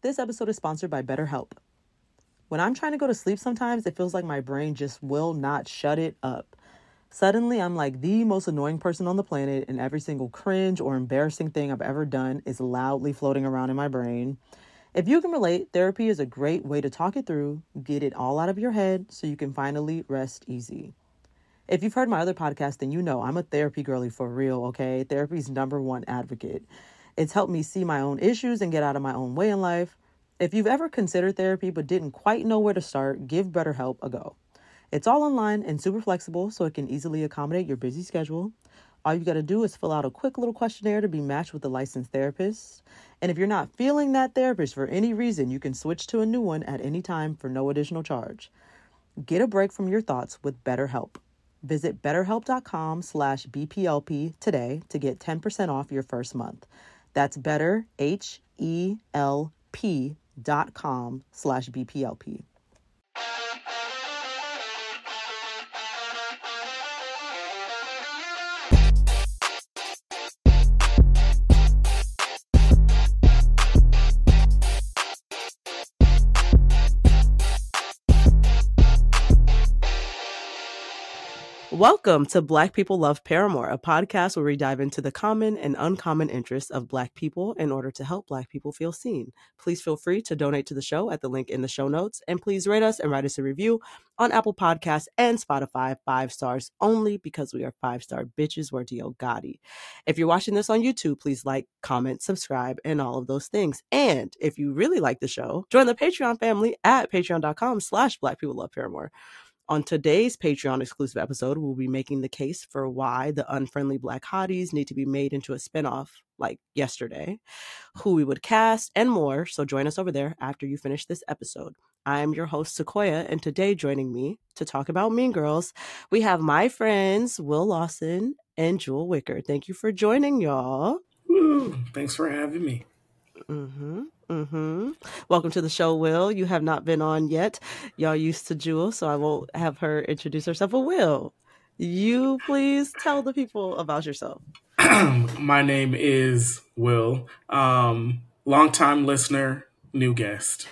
This episode is sponsored by BetterHelp. When I'm trying to go to sleep sometimes, it feels like my brain just will not shut it up. Suddenly, I'm like the most annoying person on the planet, and every single cringe or embarrassing thing I've ever done is loudly floating around in my brain. If you can relate, therapy is a great way to talk it through, get it all out of your head so you can finally rest easy. If you've heard my other podcast, then you know I'm a therapy girly for real, okay? Therapy's #1 advocate. It's helped me see my own issues and get out of my own way in life. If you've ever considered therapy but didn't quite know where to start, give BetterHelp a go. It's all online and super flexible, so it can easily accommodate your busy schedule. All you got to do is fill out a quick little questionnaire to be matched with a licensed therapist. And if you're not feeling that therapist for any reason, you can switch to a new one at any time for no additional charge. Get a break from your thoughts with BetterHelp. Visit betterhelp.com/BPLP today to get 10% off your first month. That's betterhelp.com/BPLP. Welcome to Black People Love Paramore, a podcast where we dive into the common and uncommon interests of Black people in order to help Black people feel seen. Please feel free to donate to the show at the link in the show notes, and please rate us and write us a review on Apple Podcasts and Spotify, 5 stars only, because we are 5-star bitches. We're D.O. Gotti. If you're watching this on YouTube, please like, comment, subscribe, and all of those things. And if you really like the show, join the Patreon family at patreon.com/Black People Love Paramore. On today's Patreon exclusive episode, we'll be making the case for why the Unfriendly Black Hotties need to be made into a spinoff like yesterday, who we would cast, and more. So join us over there after you finish this episode. I am your host, Sequoia, and today joining me to talk about Mean Girls, we have my friends Will Lawson and Jewel Wicker. Thank you for joining, y'all. Woo, thanks for having me. Welcome to the show, Will. You have not been on yet. Y'all used to Jewel, so I won't have her introduce herself. But Will, you please tell the people about yourself. My name is Will. Longtime listener, new guest.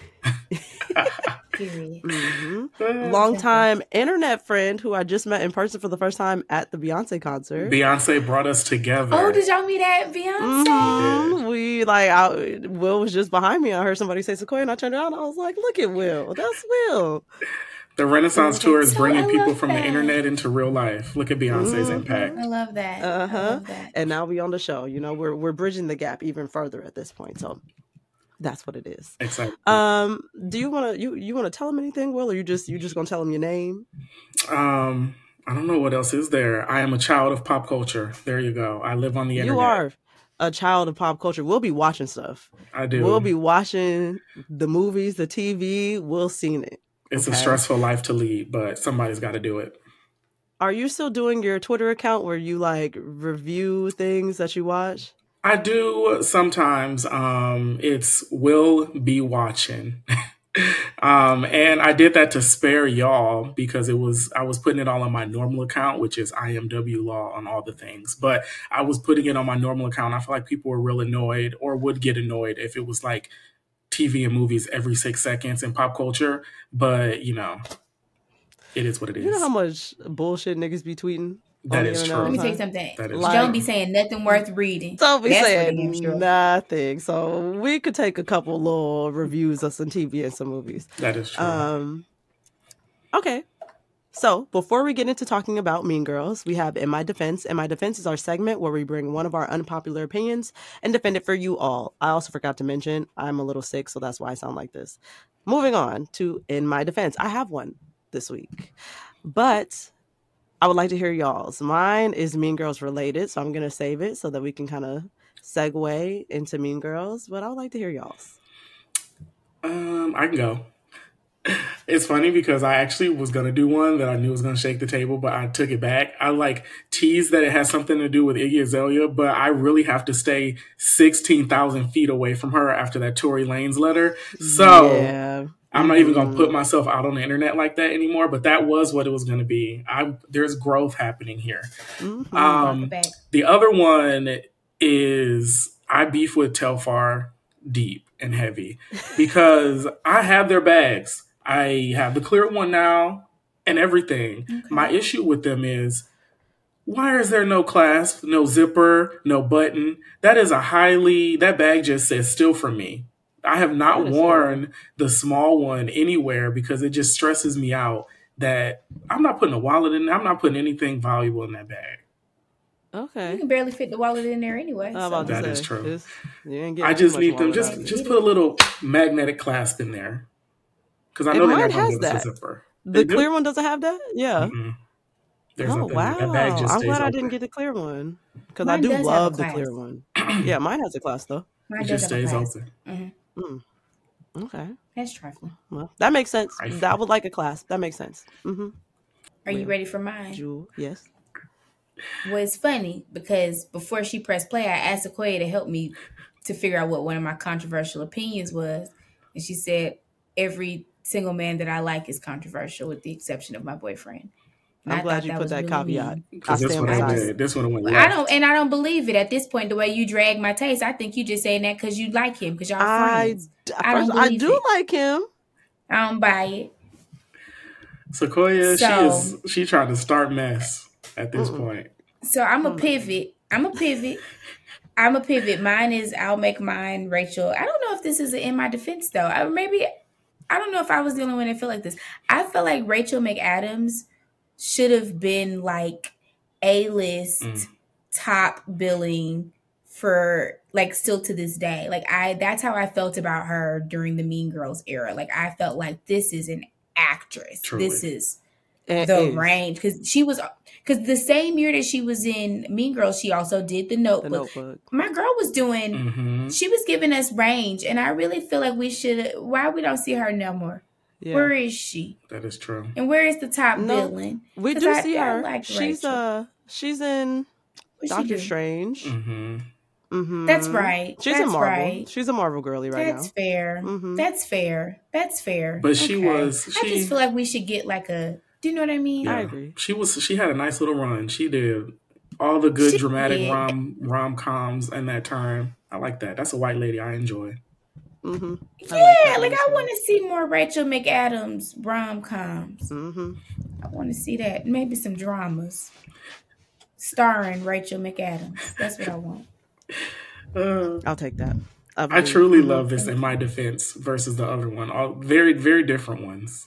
Longtime internet friend who I just met in person for the first time at the Beyonce concert. Beyonce brought us together. Oh, did y'all meet at Beyonce? Will was just behind me. I heard somebody say Sequoia, and I turned around and I was like, look at Will. That's Will. The Renaissance Tour is bringing people from the internet into real life. Look at Beyonce's impact. I love that. I love that. And now we on the show. You know, we're bridging the gap even further at this point. So that's what it is. Exactly. Do you want to tell him anything, Will, or you just gonna tell him your name? I don't know what else is there. I am a child of pop culture. There you go. I live on the internet. You are a child of pop culture. We'll be watching stuff. I do. We'll be watching the movies, the TV. We'll seen it. It's a stressful life to lead, but somebody's got to do it. Are you still doing your Twitter account where you like review things that you watch? I do sometimes. It's Will Be Watching. And I did that to spare y'all because I was putting it all on my normal account, which is IMW Law on all the things. But I was putting it on my normal account. I feel like people were real annoyed or would get annoyed if it was like TV and movies every 6 seconds in pop culture. But, you know, it is what it is. You know how much bullshit niggas be tweeting? That is true. Let me tell you something. Like, don't be saying nothing worth reading. Don't be saying nothing. So we could take a couple little reviews of some TV and some movies. That is true. Okay. So before we get into talking about Mean Girls, we have In My Defense. In My Defense is our segment where we bring one of our unpopular opinions and defend it for you all. I also forgot to mention I'm a little sick, so that's why I sound like this. Moving on to In My Defense. I have one this week, but I would like to hear y'all's. Mine is Mean Girls related, so I'm going to save it so that we can kind of segue into Mean Girls, but I would like to hear y'all's. I can go. It's funny because I actually was going to do one that I knew was going to shake the table, but I took it back. I like teased that it has something to do with Iggy Azalea, but I really have to stay 16,000 feet away from her after that Tory Lanez letter. So yeah. I'm not even going to put myself out on the internet like that anymore, but that was what it was going to be. There's growth happening here. The other one is I beef with Telfar deep and heavy because I have their bags. I have the clear one now and everything. Okay. My issue with them is, why is there no clasp, no zipper, no button? That bag just says still for me. I have not worn the small one anywhere because it just stresses me out that I'm not putting a wallet in. I'm not putting anything valuable in that bag. Okay. You can barely fit the wallet in there anyway. That is true. You I just need them. Just put a little magnetic clasp in there because I know they're not going to give us a zipper. The clear one doesn't have that? Yeah. Mm-mm. Oh, wow. That bag just I'm stays glad I open. didn't get the clear one because I Mine do does have love a the clasp. clear one. Yeah, mine has a clasp though. Mine It does just have a stays clasp. open. Mhm. Okay. That's trifling. Well, that makes sense. Trifling. I would like a clasp. That makes sense. Are you ready for mine? Jewel, yes. Well, it's funny because before she pressed play, I asked Sequoia to help me to figure out what one of my controversial opinions was. And she said, every single man that I like is controversial with the exception of my boyfriend. And I'm I glad thought you that put was that really caveat. mean. Because I this stand one beside went it. this one went Well, left. I don't believe it at this point. The way you drag my taste, I think you just saying that because you like him because y'all friends. I do like him. I don't buy it. Sequoia, So- she trying to start mess at this point. So I'm a pivot. Mine is, I'll make mine Rachel. I don't know if this is in my defense though. I don't know if I was the only one that feel like this. I feel like Rachel McAdams should have been like A-list top billing for like still to this day. Like that's how I felt about her during the Mean Girls era. Like I felt like this is an actress. Truly. This is It the is. range because the same year that she was in Mean Girls, she also did The The Notebook. Notebook. My girl was doing. Mm-hmm. She was giving us range, and I really feel like we should. Why we don't see her no more? Yeah. Where is she? That is true. And where is the top No, billing? We 'Cause do I see her. like She's Rachel. she's in What she Doctor do? Strange. Mm-hmm. Mm-hmm. That's right. She's That's a Marvel. right. She's a Marvel girly right That's now. fair. Mhm. That's fair. That's fair. But she was. I just feel like we should get like a. Do you know what I mean? I agree. She had a nice little run. She did all the good She dramatic did. rom-coms in that time. I like that. That's a white lady I enjoy. Mm-hmm. Yeah, like I want to see more Rachel McAdams rom-coms. Mm-hmm. I want to see that. Maybe some dramas starring Rachel McAdams. That's what I want. I'll take that. I truly love this in my defense versus the other one. All very, very different ones.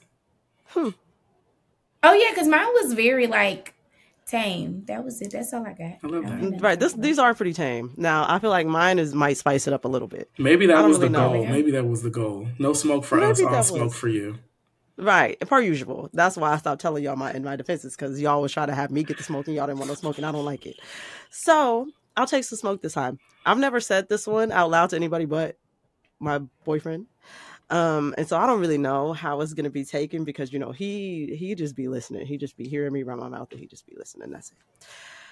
Oh yeah, because mine was very like tame. That was it. That's all I got. I love that. don't know. Right. These are pretty tame. Now I feel like mine might spice it up a little bit. Maybe I that don't was the really know. goal. Maybe that was the goal. No smoke for us, Maybe all that smoke was. for you. Right, per usual. That's why I stopped telling y'all in my defenses because y'all always try to have me get the smoke and y'all didn't want no smoke and I don't like it. So I'll take some smoke this time. I've never said this one out loud to anybody but my boyfriend, and so I don't really know how it's gonna be taken because he just be listening. He just be hearing me run my mouth and he just be listening. That's it.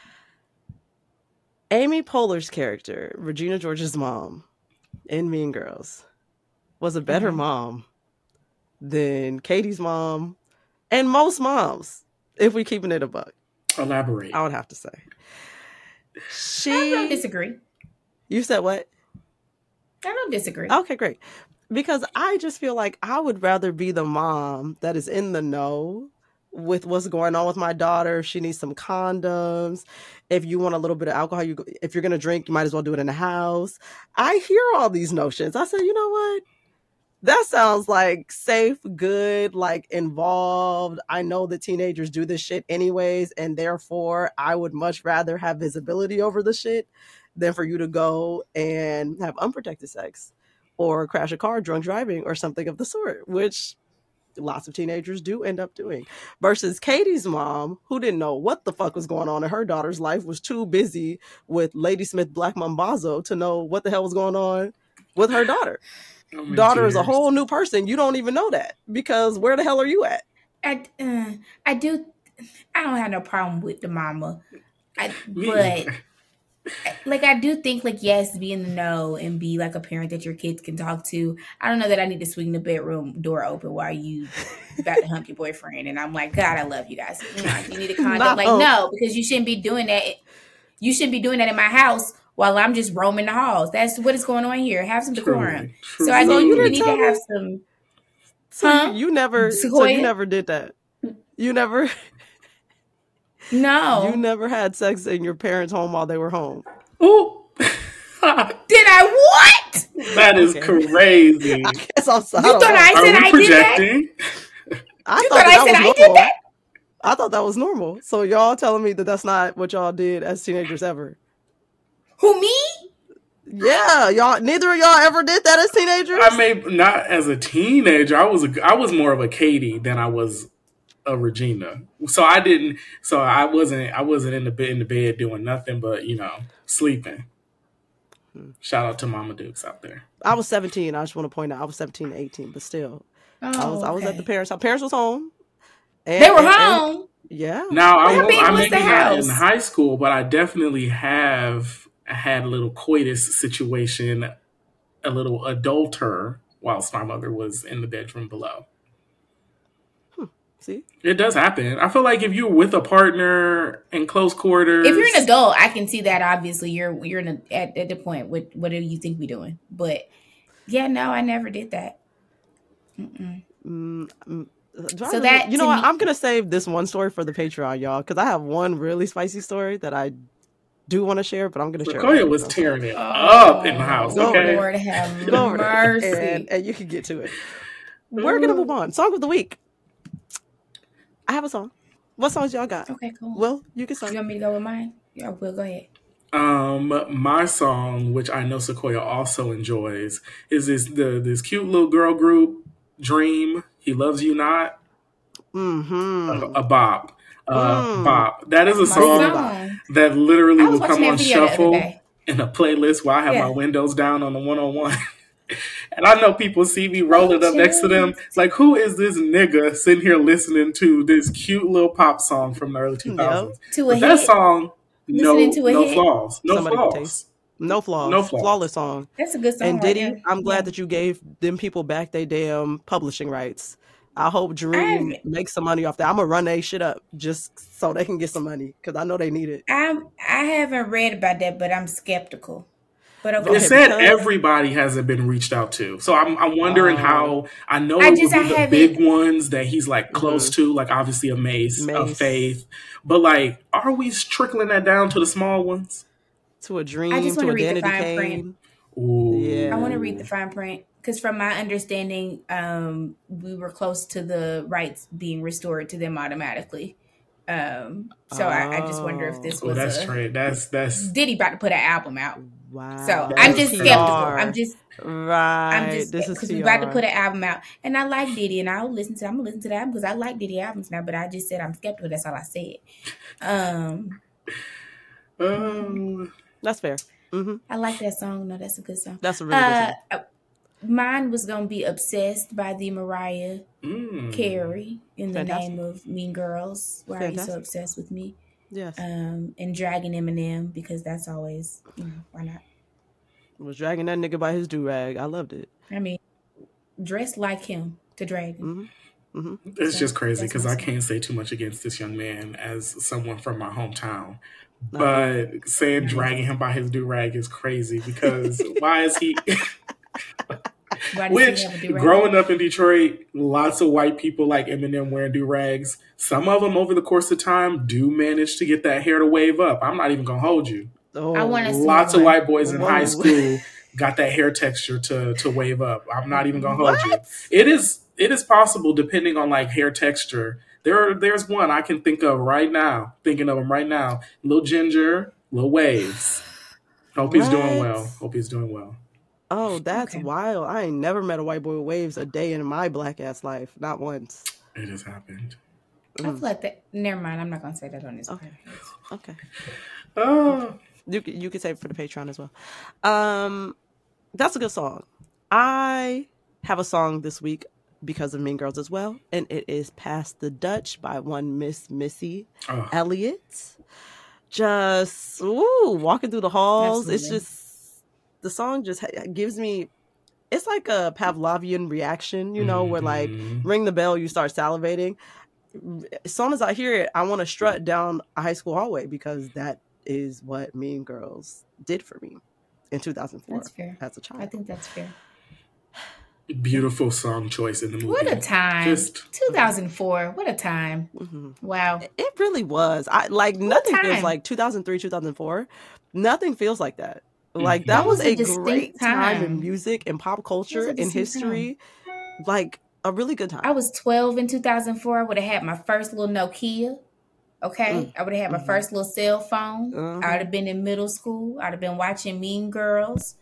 Amy Poehler's character, Regina George's mom in Mean Girls, was a better mom than Katie's mom and most moms, if we keeping it a buck. Elaborate. I would have to say. I don't disagree. You said what? I don't disagree. Okay, great. Because I just feel like I would rather be the mom that is in the know with what's going on with my daughter. If she needs some condoms, if you want a little bit of alcohol, if you're going to drink, you might as well do it in the house. I hear all these notions. I said, you know what? That sounds like safe, good, like involved. I know that teenagers do this shit anyways, and therefore I would much rather have visibility over the shit than for you to go and have unprotected sex or crash a car drunk driving or something of the sort, which lots of teenagers do end up doing. Versus Katie's mom, who didn't know what the fuck was going on in her daughter's life, was too busy with Ladysmith Black Mambazo to know what the hell was going on with her daughter. Daughter is a whole new person. You don't even know that because where the hell are you at? I don't have no problem with the mama, but I do think yes, be in the know and be like a parent that your kids can talk to. I don't know that I need to swing the bedroom door open while you about to hump your boyfriend, and I'm like, God, I love you guys. You need a condom. No, because you shouldn't be doing that. You shouldn't be doing that in my house while I'm just roaming the halls. That's what is going on here. Have some decorum. Truly. So I So do. you We didn't need to tell have me? some. So Huh? you never Sequoia? did that. You never No. you never had sex in your parents' home while they were home. Ooh. Did I what? That is Okay. crazy. I guess I'm sorry. You thought I Are said we I did that? projecting? I You thought thought I that said was I did normal. that? I thought that was normal. So y'all telling me that that's not what y'all did as teenagers ever? Who, me? Yeah, y'all. Neither of y'all ever did that as teenagers. I may not as a teenager. I was more of a Katie than I was a Regina. So I didn't. So I wasn't in the bed doing nothing but sleeping. Shout out to Mama Dukes out there. I was 17. I just want to point out I was 17 to 18, but still, Oh, I was at the okay. parents' house. Parents was home. They were home. Yeah. Now How big I was the maybe not in house? high school, but I definitely have had a little coitus situation, a little adulter, whilst my mother was in the bedroom below. See, It does happen. I feel like if you're with a partner in close quarters, If you're an adult, I can see that. Obviously, you're at the point. What do you think we doing? But yeah, no, I never did that. So that you to know what? me, I'm gonna save this one story for the Patreon, y'all, because I have one really spicy story that I do want to share, but I'm gonna share. Sequoia it was Patreon. tearing it up in the house. Go over Okay, there. Lord have Go over there, mercy. and you can get to it. We're gonna move on. Song of the week. I have a song. What songs y'all got? Okay, cool. Well, you can start. You want me to go with mine? Yeah, Will, go ahead. My song, which I know Sequoia also enjoys, is this cute little girl group, Dream. He Loves You Not. A bop. Bop. That is a song that literally will come on shuffle in a playlist while I have my windows down on the 101. And I know people see me rolling up next to them. Like, who is this nigga sitting here listening to this cute little pop song from the early 2000s? To a That hit? song, no hit? flaws. No Somebody flaws. taste. No flaws. No flaws. Flawless song. That's a good song. And Diddy, I'm glad that you gave them people back their damn publishing rights. I hope Dream makes some money off that. I'm gonna run that shit up just so they can get some money because I know they need it. I haven't read about that, but I'm skeptical. But okay. It said everybody hasn't been reached out to, so I'm wondering how. I know it would be the big ones that he's like close to, like obviously a Mace, a Faith, but like, are we trickling that down to the small ones? To a Dream, I just want to to read Danity the fine Kane. print. Ooh. Yeah, I want to read the fine print because, from my understanding, we were close to the rights being restored to them automatically. So I just wonder if this was that's Diddy about to put an album out. Wow. So I'm just skeptical. I'm just this is because we're about to put an album out, and I like Diddy, and I'm gonna listen to the album because I like Diddy albums now. But I just said I'm skeptical. That's all I said. That's fair. Mm-hmm. I like that song. No, that's a good song. That's a really good song. Mine was gonna be "Obsessed" by the Mariah Carey in the name of Mean Girls. Why are you so obsessed with me? Yes. And dragging Eminem because that's always, why not? Was dragging that nigga by his do-rag. I loved it. I mean, dressed like him to drag him. It's just crazy because I can't say too much against this young man as someone from my hometown. But saying dragging him by his do-rag is crazy because why is he... Which, growing up in Detroit, lots of white people like Eminem wearing do-rags. Some of them, over the course of time, do manage to get that hair to wave up. I'm not even going to hold you. Lots of white boys in high school got that hair texture to wave up. I'm not even going to hold you. It is possible, depending on like hair texture. There's one I can think of right now. Thinking of him right now. Lil Ginger, Lil Waves. Hope he's doing well. Oh, that's wild. I ain't never met a white boy with waves a day in my black ass life. Not once. It has happened. I feel like that. Never mind. I'm not going to say that on this. Okay. Oh. You can save it for the Patreon as well. That's a good song. I have a song this week because of Mean Girls as well, and it is "Pass the Dutch" by one Miss Missy Elliott. Just walking through the halls. Absolutely. It's just the song just gives me. It's like a Pavlovian reaction, where like ring the bell, you start salivating. As soon as I hear it, I want to strut down a high school hallway because that is what Mean Girls did for me in 2004 That's fair. as a child. I think that's fair. Beautiful song choice in the movie. What a time. 2004. What a time. Wow. It really was. Nothing feels like 2003, 2004. Nothing feels like that. Like that was a great time in music and pop culture and history. Like a really good time. I was 12 in 2004. I would have had my first little Nokia. Okay. I would have had my first little cell phone. I would have been in middle school. I'd have been watching Mean Girls.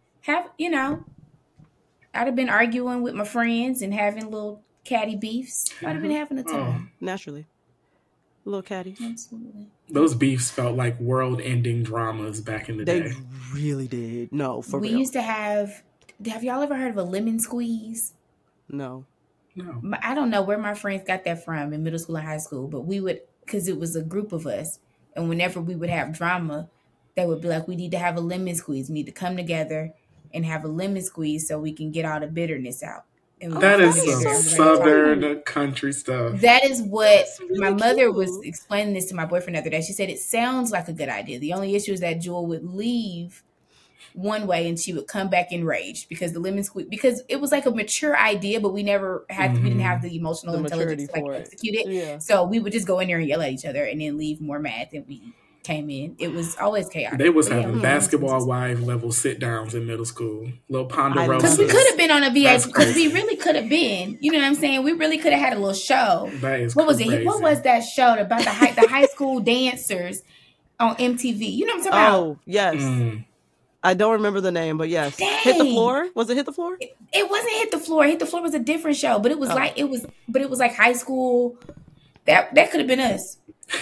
I'd have been arguing with my friends and having little catty beefs. I'd have been having a time. Naturally. A little catty. Absolutely. Those beefs felt like world-ending dramas back in the day. They really did. No, for real. We used to have y'all ever heard of a lemon squeeze? No. I don't know where my friends got that from in middle school and high school, but we would, because it was a group of us, and whenever we would have drama, they would be like, we need to have a lemon squeeze. We need to come together and have a lemon squeeze so we can get all the bitterness out. That is some southern country stuff. That is what my mother was explaining this to my boyfriend the other day. She said it sounds like a good idea. The only issue is that Jewel would leave one way and she would come back enraged because the lemon squeeze, because it was like a mature idea, but we never had, we didn't have the emotional intelligence to execute it. Yeah. So we would just go in there and yell at each other and then leave more mad than we came in. It was always chaotic. They was having basketball wife level sit downs in middle school. Little Ponderosa. Because we could have been on a VIP. Because we really could have been. You know what I'm saying? We really could have had a little show. That is what crazy. Was it? What was that show about the high school dancers on MTV? You know what I'm talking about? Oh yes. I don't remember the name, but yes. Dang. Hit the Floor? Was it Hit the Floor? It wasn't Hit the Floor. Hit the Floor was a different show, but it was it was like high school. That could have been us.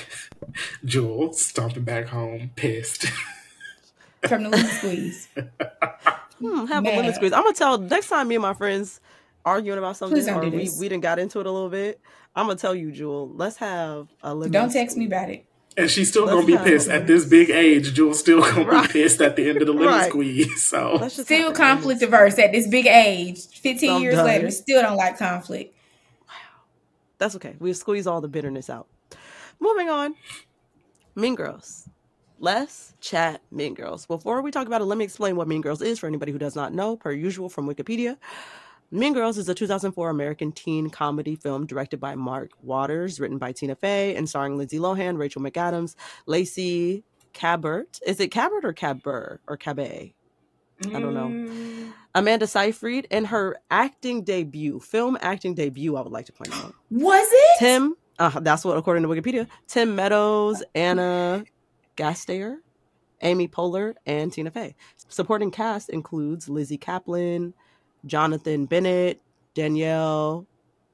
Jewel stomping back home, pissed. From the lemon squeeze. Have a lemon squeeze. I'm going to tell, next time me and my friends arguing about something, or we done got into it a little bit, I'm going to tell you, Jewel, let's have a lemon Don't text me about it. And she's still going to be pissed at this big age. Jewel's still going to be pissed at the end of the lemon squeeze. So still conflict averse at this big age. 15 years later, still don't like conflict. Wow. That's okay. We'll squeeze all the bitterness out. Moving on. Mean Girls. Let's chat Mean Girls. Before we talk about it, let me explain what Mean Girls is for anybody who does not know, per usual from Wikipedia. Mean Girls is a 2004 American teen comedy film directed by Mark Waters, written by Tina Fey, and starring Lindsay Lohan, Rachel McAdams, Lacey Cabert. Is it Cabert or Cabur or Cabay? I don't know. Amanda Seyfried, and her film acting debut, I would like to point out. Was it? Tim, that's what, according to Wikipedia, Tim Meadows, Anna Gasteyer, Amy Poehler, and Tina Fey. Supporting cast includes Lizzie Kaplan, Jonathan Bennett, Danielle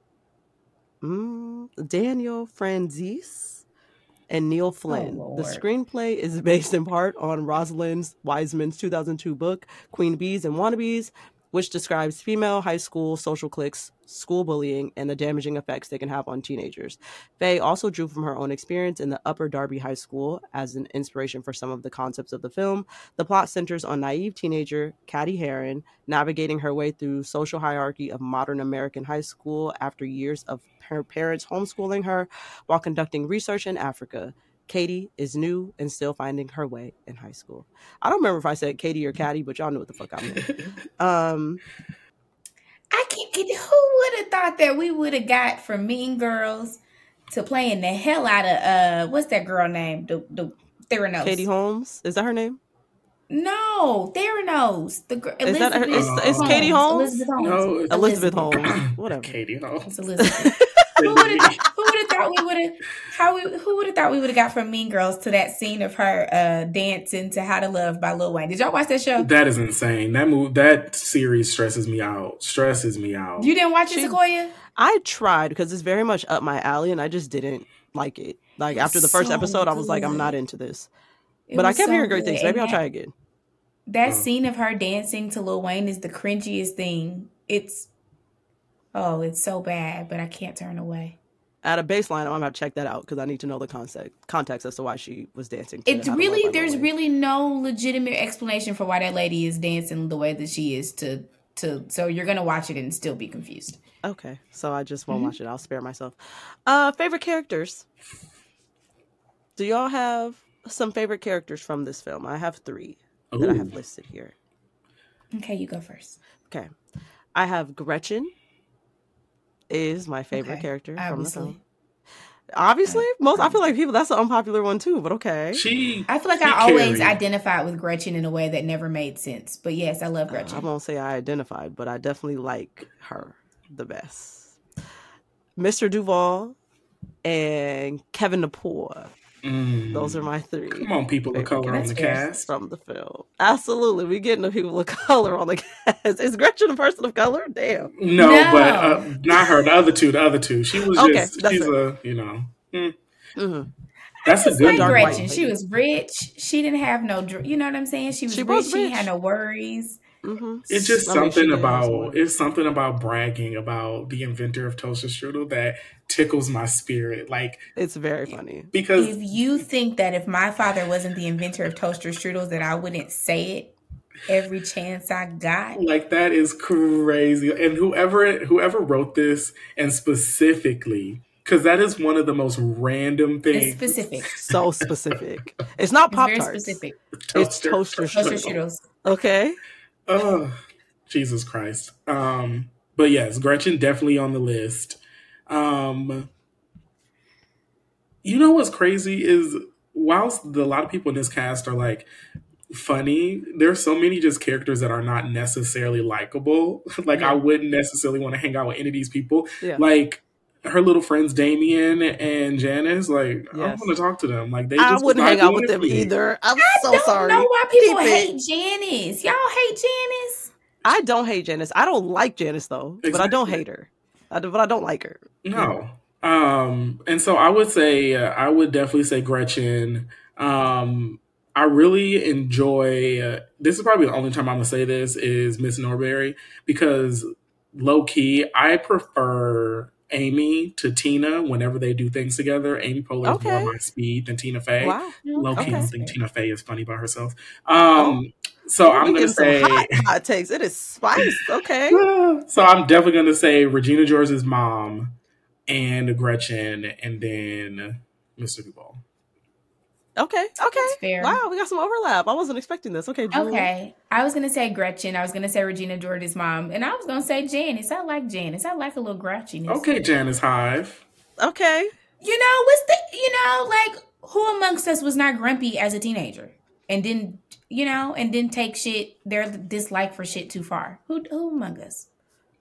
Franzese, and Neil Flynn. The screenplay is based in part on Rosalind Wiseman's 2002 book, Queen Bees and Wannabes, which describes female high school social cliques, school bullying, and the damaging effects they can have on teenagers. Faye also drew from her own experience in the Upper Darby High School as an inspiration for some of the concepts of the film. The plot centers on naive teenager Cady Heron navigating her way through social hierarchy of modern American high school after years of her parents homeschooling her while conducting research in Africa. Katie is new and still finding her way in high school. I don't remember if I said Katie or Caddy, but y'all know what the fuck I meant. I can't get. Who would have thought that we would have got from Mean Girls to playing the hell out of what's that girl name? The Theranos. Katie Holmes, is that her name? No, Theranos. The girl. Is that her? Is Katie Holmes? Elizabeth Holmes. No, Elizabeth Holmes. Whatever. Katie Holmes. It's Elizabeth. Who would have thought we would have? Who would have thought we would have got from Mean Girls to that scene of her dancing to "How to Love" by Lil Wayne? Did y'all watch that show? That is insane. That series stresses me out. You didn't watch it, Sequoia? I tried because it's very much up my alley, and I just didn't like it. Like after the first episode, I was like, I'm not into this. But I kept hearing great things. Maybe I'll try again. That scene of her dancing to Lil Wayne is the cringiest thing. It's so bad, but I can't turn away. At a baseline, I'm gonna have to check that out because I need to know the context as to why she was dancing. There's really no legitimate explanation for why that lady is dancing the way that she is so you're gonna watch it and still be confused. Okay, so I just won't watch it. I'll spare myself. Favorite characters? Do y'all have some favorite characters from this film. I have 3 that I have listed here. Okay, you go first. Okay. I have Gretchen is my favorite character from the film. Obviously, I feel like that's an unpopular one too, but okay. I feel like I always identified with Gretchen in a way that never made sense. But yes, I love Gretchen. I won't say I identified, but I definitely like her the best. Mr. Duvall and Kevin Napor. Those are my 3. Come on, people of color on the cast from the film. Absolutely, we getting the people of color on the cast. Is Gretchen a person of color? Damn. No. But not her. The other two. She was just. She's a. That's a good like Gretchen. She was rich. She didn't have no. You know what I'm saying? She was rich. She had no worries. It's just something about something about bragging about the inventor of toaster strudel that tickles my spirit. Like, it's very funny because if you think that if my father wasn't the inventor of toaster strudels that I wouldn't say it every chance I got, like, that is crazy. And whoever wrote this, and specifically, because that is one of the most random things. It's specific. So specific. It's not Pop-Tarts. Very specific. It's toaster strudels. Okay. Oh, Jesus Christ. But yes, Gretchen definitely on the list. You know what's crazy is whilst a lot of people in this cast are like funny, there's so many just characters that are not necessarily likable. Like, I wouldn't necessarily want to hang out with any of these people. Yeah. Like, her little friends Damien and Janice, like, I don't want to talk to them. Like, I wouldn't hang out with them either. I'm so sorry. I don't know why people hate Janice. Y'all hate Janice? I don't hate Janice. I don't like Janice though, exactly. But I don't hate her. But I don't like her. No. And so I would say, I would definitely say Gretchen. I really enjoy, this is probably the only time I'm going to say this, is Miss Norbury, because low key, I prefer Amy to Tina whenever they do things together. Amy Poehler is more my speed than Tina Fey. Wow. Low key, I think Tina Fey is funny by herself. So I'm going to say hot takes. It is spice. Okay. So I'm definitely going to say Regina George's mom and Gretchen, and then Mr. Duvall. Okay. Wow, we got some overlap. I wasn't expecting this. Okay, Julie. Okay. I was gonna say Gretchen. I was gonna say Regina George's mom, and I was gonna say Janice. I like Janice. I like a little grouchiness. Okay, Janice Hive. Okay. Like, who amongst us was not grumpy as a teenager and didn't take their dislike for shit too far? Who among us?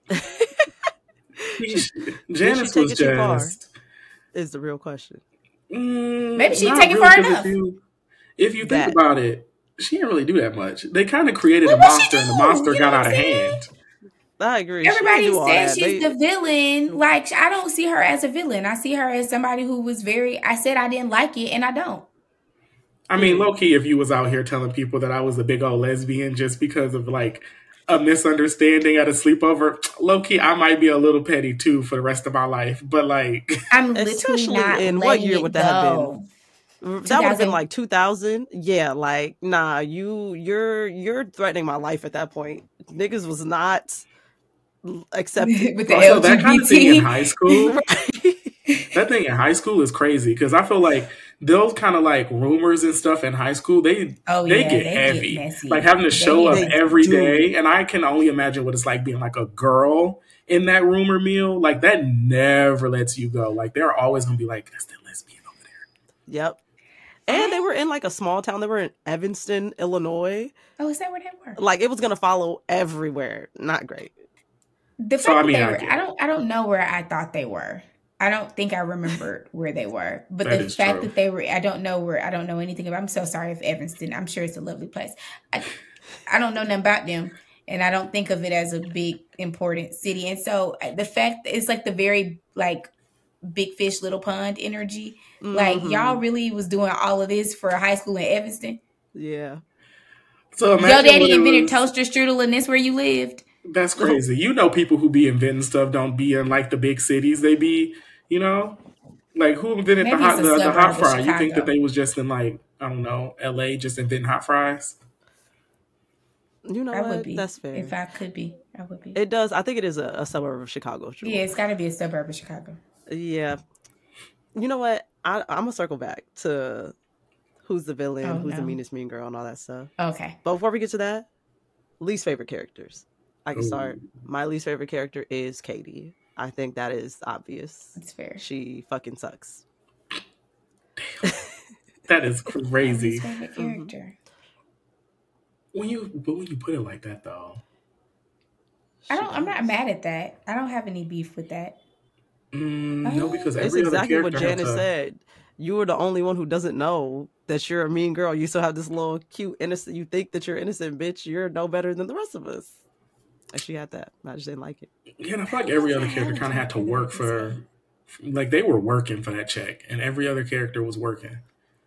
Janice was just is the real question. Maybe she didn't take it far enough. If you think about it, she didn't really do that much. They kind of created a monster, and the monster got out of hand. I agree. Everybody says she's the villain. Like, I don't see her as a villain. I see her as somebody who was I said I didn't like it, and I don't. I mean, low-key, if you was out here telling people that I was a big old lesbian just because of, like, a misunderstanding at a sleepover, low-key, I might be a little petty, too, for the rest of my life. But, like... I'm literally not in what year would that have been? That would have been, like, 2000. Yeah, like, nah, you're threatening my life at that point. Niggas was not accepted. With the LGBT. That kind of thing in high school... That thing in high school is crazy, because I feel like those kind of like rumors and stuff in high school, they get heavy. Like having to show up every day. And I can only imagine what it's like being like a girl in that rumor mill. Like that never lets you go. Like they're always going to be like, that's that lesbian over there. Yep. And they were in like a small town. They were in Evanston, Illinois. Oh, is that where they were? Like it was going to follow everywhere. Not great. The fact that they were, I don't know where I thought they were. I don't think I remembered where they were, but the fact that they were, I don't know anything about. I'm so sorry if Evanston. I'm sure it's a lovely place. I don't know nothing about them, and I don't think of it as a big important city. And so the fact that it's like the very like big fish, little pond energy. Mm-hmm. Like y'all really was doing all of this for a high school in Evanston. Yeah. So your daddy invented toaster strudel, and this where you lived. That's crazy. You know, people who be inventing stuff don't be in like the big cities. They be, like who invented the hot fry? You think that they was just in like, I don't know, LA just inventing hot fries? You know what? That's fair. If I could be, I would be. It does. I think it is a suburb of Chicago. True. Yeah, it's got to be a suburb of Chicago. Yeah. You know what? I'm going to circle back to who's the villain, who's the meanest mean girl, and all that stuff. Okay. But before we get to that, least favorite characters. I can start. My least favorite character is Katie. I think that is obvious. That's fair. She fucking sucks. That is crazy. My least favorite character. When you put it like that, though, I'm not mad at that. I don't have any beef with that. No, because it's every exactly other what character Janice said. You were the only one who doesn't know that you're a mean girl. You still have this little cute innocent. You think that you're innocent, bitch. You're no better than the rest of us. And she had that. I just didn't like it. Yeah, and I feel like every other character kind of had to work for, like they were working for that check, and every other character was working.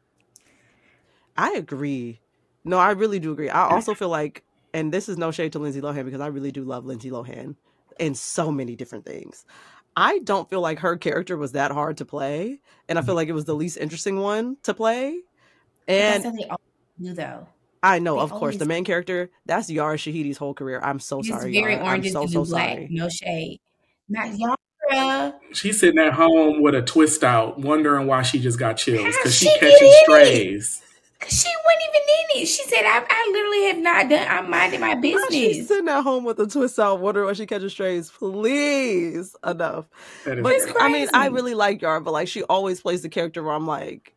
I agree. No, I really do agree. I also feel like, and this is no shade to Lindsay Lohan because I really do love Lindsay Lohan in so many different things. I don't feel like her character was that hard to play, and I feel like it was the least interesting one to play. And that's what they all do, though. I know, of course, the main character, that's Yara Shahidi's whole career. I'm so sorry, very Yara. orange I'm so black. sorry. No shade. Not Yara. She's sitting at home with a twist out, wondering why she just got chills because she catching strays. She wasn't even in it. She said, I literally have not done, I'm minding my business. She's sitting at home with a twist out, wondering why she catches strays. Please, enough. But crazy. I mean, I really like Yara, but like she always plays the character where I'm like,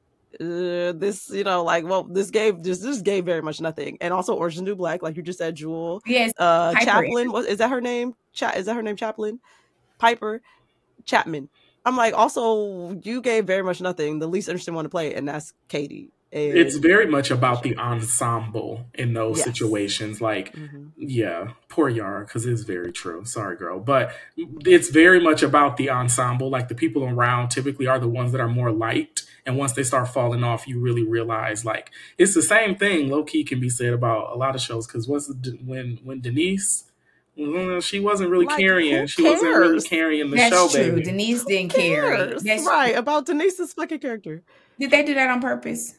this, you know, like, well, this gave very much nothing. And also Orange is the New Black, like you just said, Jewel. Yes. Chaplin, is that her name? Is that her name, Chaplin? Piper Chapman. I'm like, also, you gave very much nothing. The least interesting one to play, and that's Katie. And it's very much about the ensemble in those situations. Like, yeah, poor Yara, because it's very true. Sorry, girl. But it's very much about the ensemble. Like, the people around typically are the ones that are more liked. And once they start falling off, you really realize, like, it's the same thing, low-key, can be said about a lot of shows. Because when Denise... she wasn't really carrying. She wasn't really carrying the show, true. baby. Denise didn't carry. That's right. About Denise's fucking character. Did they do that on purpose?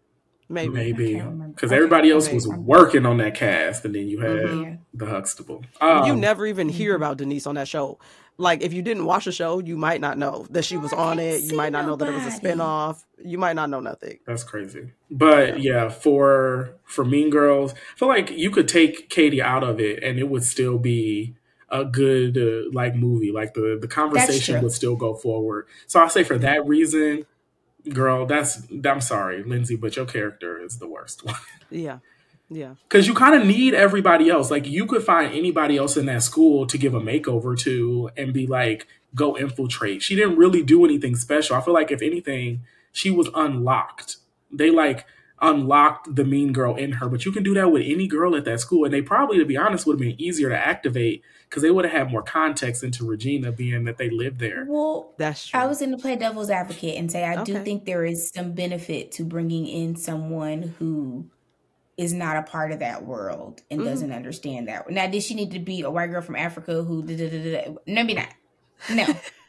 Maybe. Because everybody else was working on that cast, and then you had the Huxtable. You never even hear about Denise on that show. Like, if you didn't watch the show, you might not know that she was on it. You might not know that it was a spinoff. You might not know nothing. That's crazy. But yeah, for Mean Girls, I feel like you could take Katie out of it, and it would still be a good like movie. Like the conversation would still go forward. So I say for that reason, girl, I'm sorry, Lindsay, but your character is the worst one. Yeah. Yeah. Because you kind of need everybody else. Like, you could find anybody else in that school to give a makeover to and be like, go infiltrate. She didn't really do anything special. I feel like, if anything, she was unlocked. They, like, unlocked the mean girl in her. But you can do that with any girl at that school. And they probably, to be honest, would have been easier to activate because they would have had more context into Regina, being that they lived there. Well, that's true. I was going to play devil's advocate and say I do think there is some benefit to bringing in someone who is not a part of that world and doesn't understand that. Now, did she need to be a white girl from Africa who maybe not. No.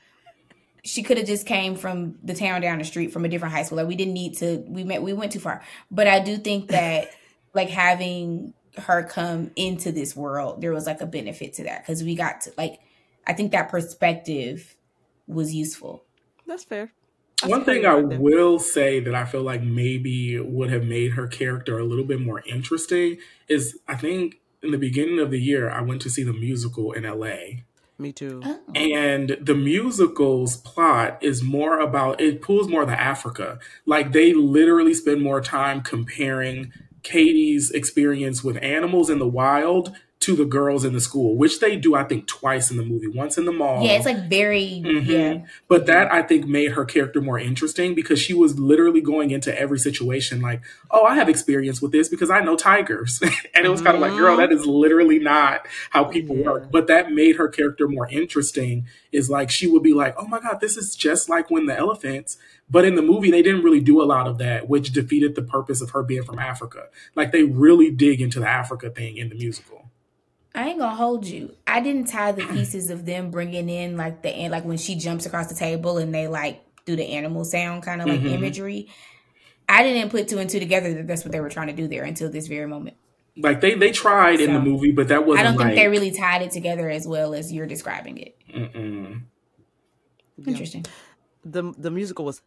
She could have just came from the town down the street from a different high school. Like, we didn't need to, we went too far. But I do think that like having her come into this world, there was like a benefit to that. Cause we got to like, I think that perspective was useful. That's fair. One thing I will say that I feel like maybe would have made her character a little bit more interesting is, I think in the beginning of the year, I went to see the musical in LA. Me too. Oh. And the musical's plot is more about, it pulls more of the Africa. Like, they literally spend more time comparing Katie's experience with animals in the wild to the girls in the school, which they do, I think, twice in the movie. Once in the mall. Yeah, it's like very, yeah. But that, I think, made her character more interesting because she was literally going into every situation like, oh, I have experience with this because I know tigers. And it was kind of like, girl, that is literally not how people work. But that made her character more interesting, is like, she would be like, oh my God, this is just like When the Elephants. But in the movie, they didn't really do a lot of that, which defeated the purpose of her being from Africa. Like, they really dig into the Africa thing in the musical. I ain't gonna hold you. I didn't tie the pieces of them bringing in like when she jumps across the table and they like do the animal sound kind of like imagery. I didn't put two and two together that that's what they were trying to do there until this very moment. Like they tried in the movie, but that wasn't. I don't think they really tied it together as well as you're describing it. Mm-mm. Interesting. The musical was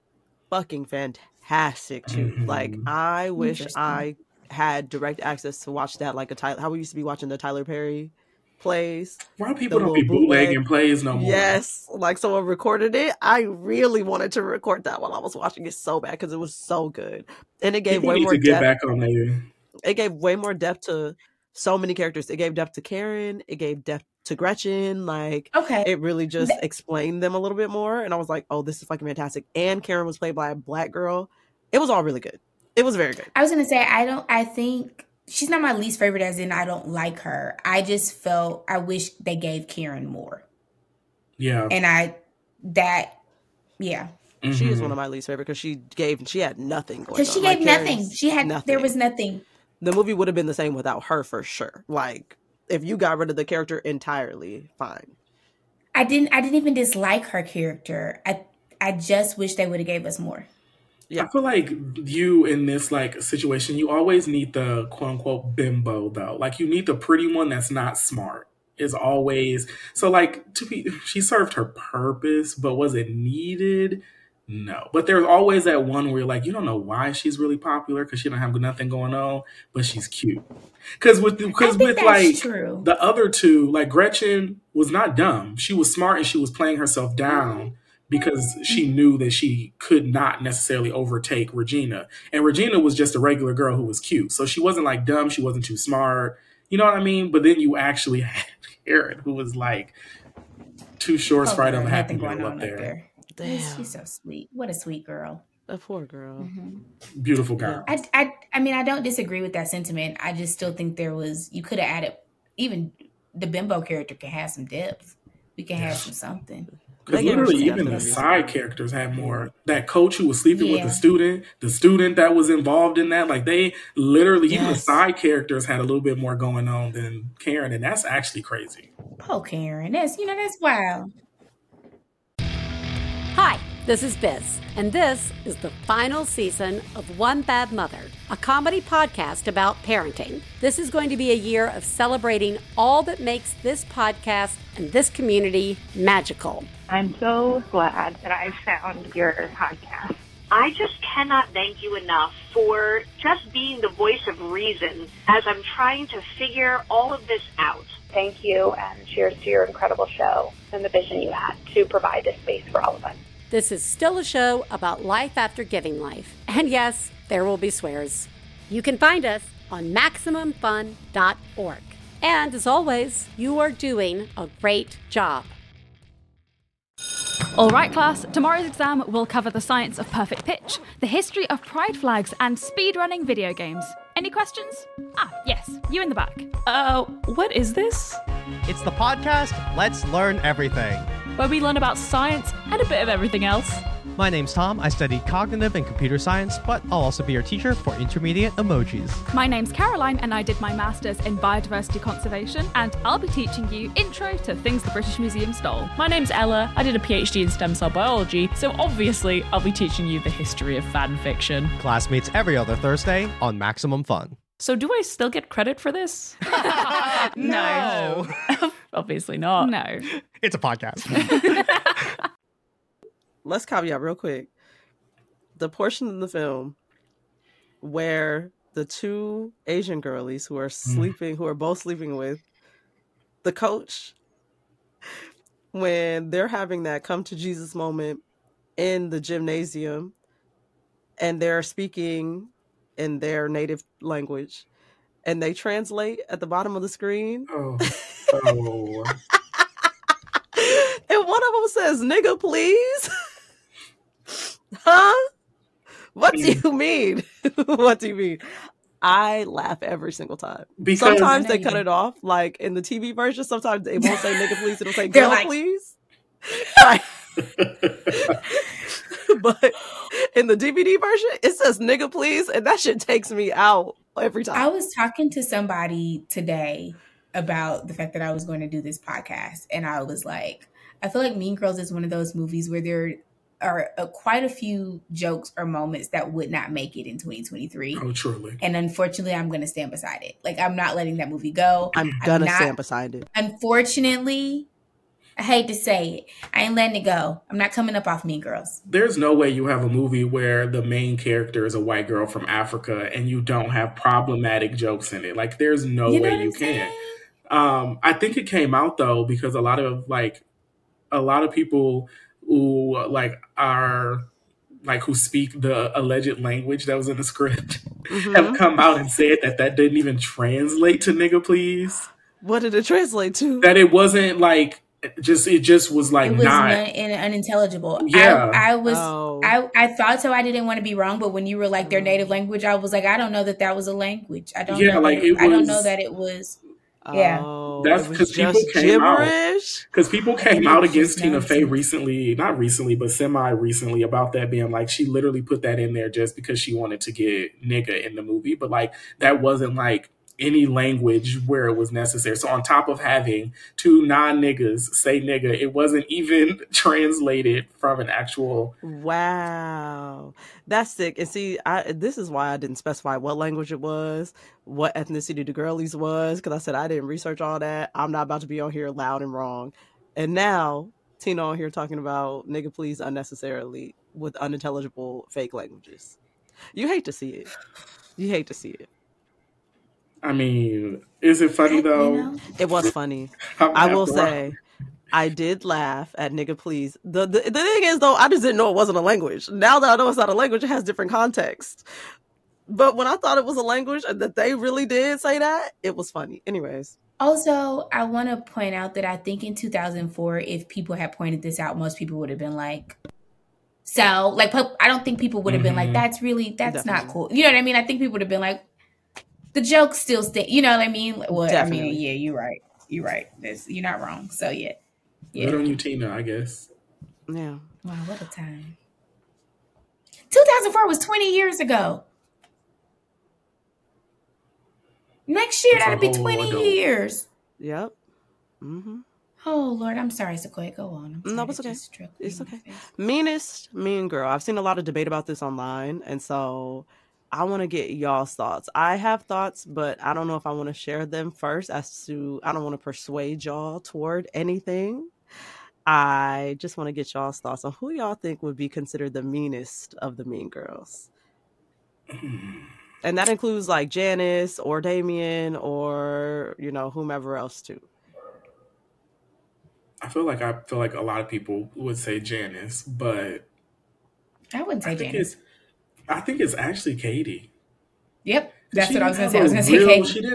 fucking fantastic too. Like, I wish I had direct access to watch that, like how we used to be watching the Tyler Perry plays. Why people don't be bootlegging plays no more? Yes, like someone recorded it. I really wanted to record that while I was watching it so bad because it was so good, and it gave way more depth. Get back on there. It gave way more depth to so many characters. It gave depth to Karen. It gave depth to Gretchen. Like, it really just explained them a little bit more. And I was like, oh, this is fucking fantastic. And Karen was played by a Black girl. It was all really good. It was very good. I was going to say, I think she's not my least favorite, as in I don't like her. I just felt, I wish they gave Karen more. Yeah. And She is one of my least favorite because she had nothing going on. Because she gave nothing. She had nothing. There was nothing. The movie would have been the same without her for sure. Like, if you got rid of the character entirely, fine. I didn't even dislike her character. I just wish they would have gave us more. Yeah. I feel like you in this like situation, you always need the quote unquote bimbo though. Like, you need the pretty one that's not smart. Is always so like she served her purpose, but was it needed? No. But there's always that one where you're like, you don't know why she's really popular because she don't have nothing going on, but she's cute. Because with like true. The other two, like Gretchen was not dumb. She was smart and she was playing herself down because she knew that she could not necessarily overtake Regina. And Regina was just a regular girl who was cute. So she wasn't like dumb. She wasn't too smart. You know what I mean? But then you actually had Karen, who was like too short, fright of a happy girl up there. Damn. She's so sweet. What a sweet girl. A poor girl. Mm-hmm. Beautiful girl. I mean, I don't disagree with that sentiment. I just still think you could have added, even the bimbo character can have some depth. We can have something. Because literally, even the side characters had more. That coach who was sleeping with the student that was involved in that, like they literally, even the side characters had a little bit more going on than Karen, and that's actually crazy. Oh, Karen, that's wild. Hi, this is Biz, and this is the final season of One Bad Mother, a comedy podcast about parenting. This is going to be a year of celebrating all that makes this podcast and this community magical. I'm so glad that I found your podcast. I just cannot thank you enough for just being the voice of reason as I'm trying to figure all of this out. Thank you, and cheers to your incredible show and the vision you had to provide this space for all of us. This is still a show about life after giving life. And yes, there will be swears. You can find us on MaximumFun.org. And as always, you are doing a great job. All right, class, tomorrow's exam will cover the science of perfect pitch, the history of pride flags, and speedrunning video games. Any questions? Yes, you in the back. What is this? It's the podcast Let's Learn Everything, where we learn about science and a bit of everything else. My name's Tom. I study cognitive and computer science, but I'll also be your teacher for intermediate emojis. My name's Caroline, and I did my master's in biodiversity conservation, and I'll be teaching you intro to things the British Museum stole. My name's Ella. I did a PhD in stem cell biology, so obviously I'll be teaching you the history of fan fiction. Class meets every other Thursday on Maximum Fun. So do I still get credit for this? No. Obviously not. No. It's a podcast. Let's caveat real quick. The portion in the film where the two Asian girlies who are sleeping, who are both sleeping with the coach, when they're having that come to Jesus moment in the gymnasium and they're speaking in their native language and they translate at the bottom of the screen. Oh. And one of them says, "Nigga, please." Huh? What do you mean? What do you mean? I laugh every single time. Because sometimes they cut it off, like in the TV version. Sometimes it won't say "nigga, please." It'll say "girl, please." But in the DVD version, it says "nigga, please," and that shit takes me out every time. I was talking to somebody today about the fact that I was going to do this podcast, and I was like, I feel like Mean Girls is one of those movies where there are quite a few jokes or moments that would not make it in 2023. Oh, truly. And unfortunately, I'm going to stand beside it. Like, I'm not letting that movie go. I'm gonna stand beside it. Unfortunately, I hate to say it. I ain't letting it go. I'm not coming up off Mean Girls. There's no way you have a movie where the main character is a white girl from Africa and you don't have problematic jokes in it. Like, there's no way you can. I think it came out though because a lot of people who who speak the alleged language that was in the script have come out and said that didn't even translate to nigga please. What did it translate to? That it wasn't like it just was like it was not unintelligible. Yeah. I thought so. I didn't want to be wrong, but when you were like their native language, I was like, I don't know that was a language. I don't know. I don't know that it was. Yeah, that's because people came out against Tina Fey not recently, but semi-recently about that being like she literally put that in there just because she wanted to get nigga in the movie, but like that wasn't like any language where it was necessary. So on top of having two non-niggas say nigga, it wasn't even translated from an actual. Wow, that's sick. And see, this is why I didn't specify what language it was, what ethnicity the girlies was, because I said I didn't research all that. I'm not about to be on here loud and wrong. And now Tina on here talking about nigga please unnecessarily with unintelligible fake languages. You hate to see it. You hate to see it. I mean, is it funny though? You know? It was funny. I will say, I did laugh at nigga please. The thing is though, I just didn't know it wasn't a language. Now that I know it's not a language, it has different context. But when I thought it was a language and that they really did say that, it was funny. Anyways. Also, I want to point out that I think in 2004, if people had pointed this out, most people would have been like, so like, I don't think people would have been like, that's Definitely. Not cool. You know what I mean? I think people would have been like, the joke still stay. You know what I mean? Well, Definitely. I mean, yeah, you're right. You're right. You're not wrong. So yeah. Good on you, Tina, I guess. Yeah. Wow, what a time. 2004 was 20 years ago. Next year, that'll be 20 years. Yep. Mm-hmm. Oh, Lord, I'm sorry, Sequoia. Go on. No, it's okay. It's okay. Meanest mean girl. I've seen a lot of debate about this online, and so I want to get y'all's thoughts. I have thoughts, but I don't know if I want to share them first I don't want to persuade y'all toward anything. I just want to get y'all's thoughts on who y'all think would be considered the meanest of the mean girls. And that includes like Janice or Damien or, whomever else too. I feel like a lot of people would say Janice, but I wouldn't say Janice. I think it's actually Katie. Yep, that's what I was going to say. I was going to say Katie. She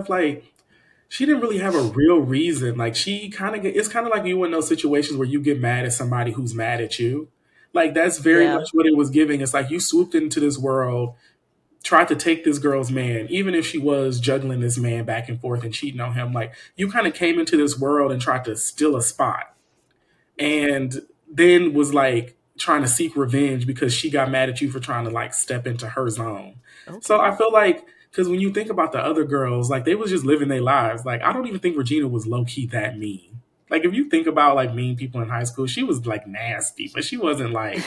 didn't really have a real reason. Like it's kind of like you in those situations where you get mad at somebody who's mad at you. Like that's very much what it was giving. It's like you swooped into this world, tried to take this girl's man, even if she was juggling this man back and forth and cheating on him. Like you kind of came into this world and tried to steal a spot, and then was like trying to seek revenge because she got mad at you for trying to like step into her zone. Okay. So I feel like, because when you think about the other girls, like they was just living their lives. Like I don't even think Regina was low key that mean. Like if you think about like mean people in high school, she was like nasty, but she wasn't like,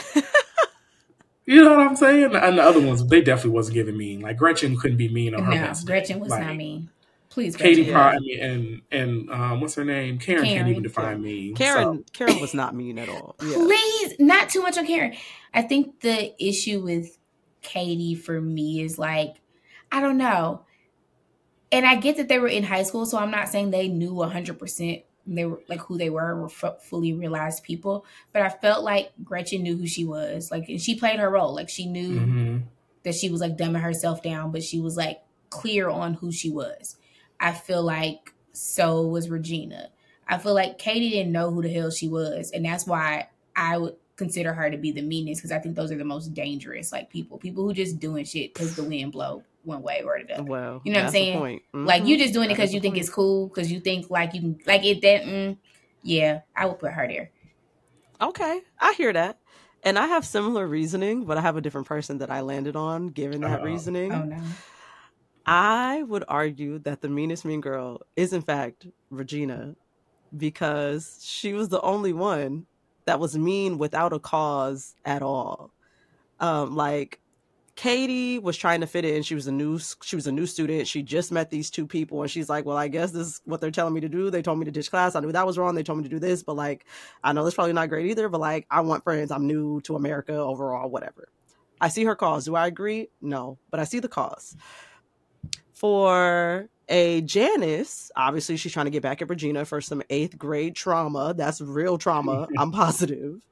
you know what I'm saying? And the other ones, they definitely wasn't giving mean. Like Gretchen couldn't be mean on her best. Gretchen was not mean. Please, Katie probably and what's her name? Karen can't even define mean. Karen was not mean at all. Yeah. Please, not too much on Karen. I think the issue with Katie for me is like, I don't know. And I get that they were in high school, so I'm not saying they knew 100% they were like who they were fully realized people. But I felt like Gretchen knew who she was. Like, and she played her role. Like she knew that she was like dumbing herself down, but she was like clear on who she was. I feel like so was Regina. I feel like Katie didn't know who the hell she was. And that's why I would consider her to be the meanest, because I think those are the most dangerous, like people who just doing shit because the wind blow one way or the other. Well, you know what I'm saying? Mm-hmm. Like you just doing it because you think it's cool, because you think like you can, like it. That yeah, I would put her there. Okay, I hear that, and I have similar reasoning, but I have a different person that I landed on given that reasoning. Oh no. I would argue that the meanest mean girl is in fact Regina, because she was the only one that was mean without a cause at all. Like Katie was trying to fit in. She was a new student. She just met these two people, and she's like, well, I guess this is what they're telling me to do. They told me to ditch class. I knew that was wrong. They told me to do this, but like, I know that's probably not great either, but like, I want friends. I'm new to America overall, whatever. I see her cause. Do I agree? No, but I see the cause. For a Janice, obviously she's trying to get back at Regina for some 8th grade trauma. That's real trauma. I'm positive.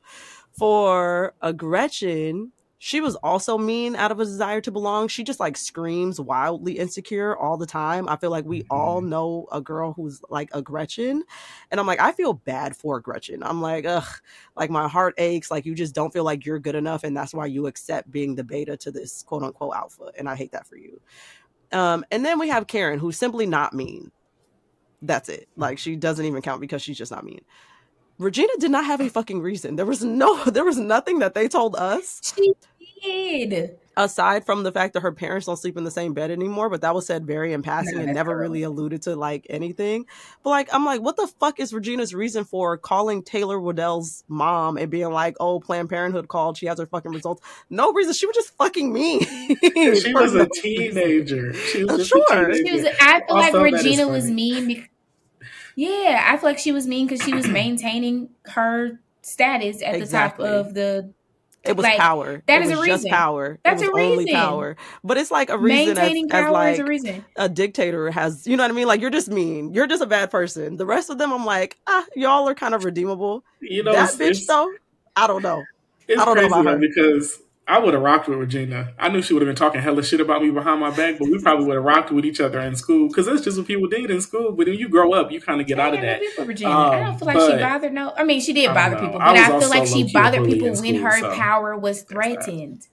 For a Gretchen, she was also mean out of a desire to belong. She just like screams wildly insecure all the time. I feel like we all know a girl who's like a Gretchen. And I'm like, I feel bad for Gretchen. I'm like, ugh, like my heart aches. Like you just don't feel like you're good enough. And that's why you accept being the beta to this quote unquote alpha. And I hate that for you. And then we have Karen, who's simply not mean. That's it. Like she doesn't even count because she's just not mean. Regina did not have a fucking reason. There was nothing that they told us. She did. Aside from the fact that her parents don't sleep in the same bed anymore, but that was said very in passing and never really alluded to like anything. But like, I'm like, what the fuck is Regina's reason for calling Taylor Waddell's mom and being like, oh, Planned Parenthood called, she has her fucking results? No reason. She was just fucking mean. She was a teenager. She was just a teenager. I feel like Regina was mean. Yeah, I feel like she was mean because she was maintaining her status at the top of the. It was like, power. That is a reason. Just power. That's it was a reason. Only power. But it's like a reason as like a reason. A dictator has, you know what I mean? Like you're just mean. You're just a bad person. The rest of them, I'm like, y'all are kind of redeemable. You know, that bitch though, I don't know. It's I don't crazy know about her because I would have rocked with Regina. I knew she would have been talking hella shit about me behind my back, but we probably would have rocked with each other in school because that's just what people did in school. But when you grow up, you kind of get out of that. I don't feel like she bothered I mean, she did bother people, but I feel like she bothered people when her power was threatened.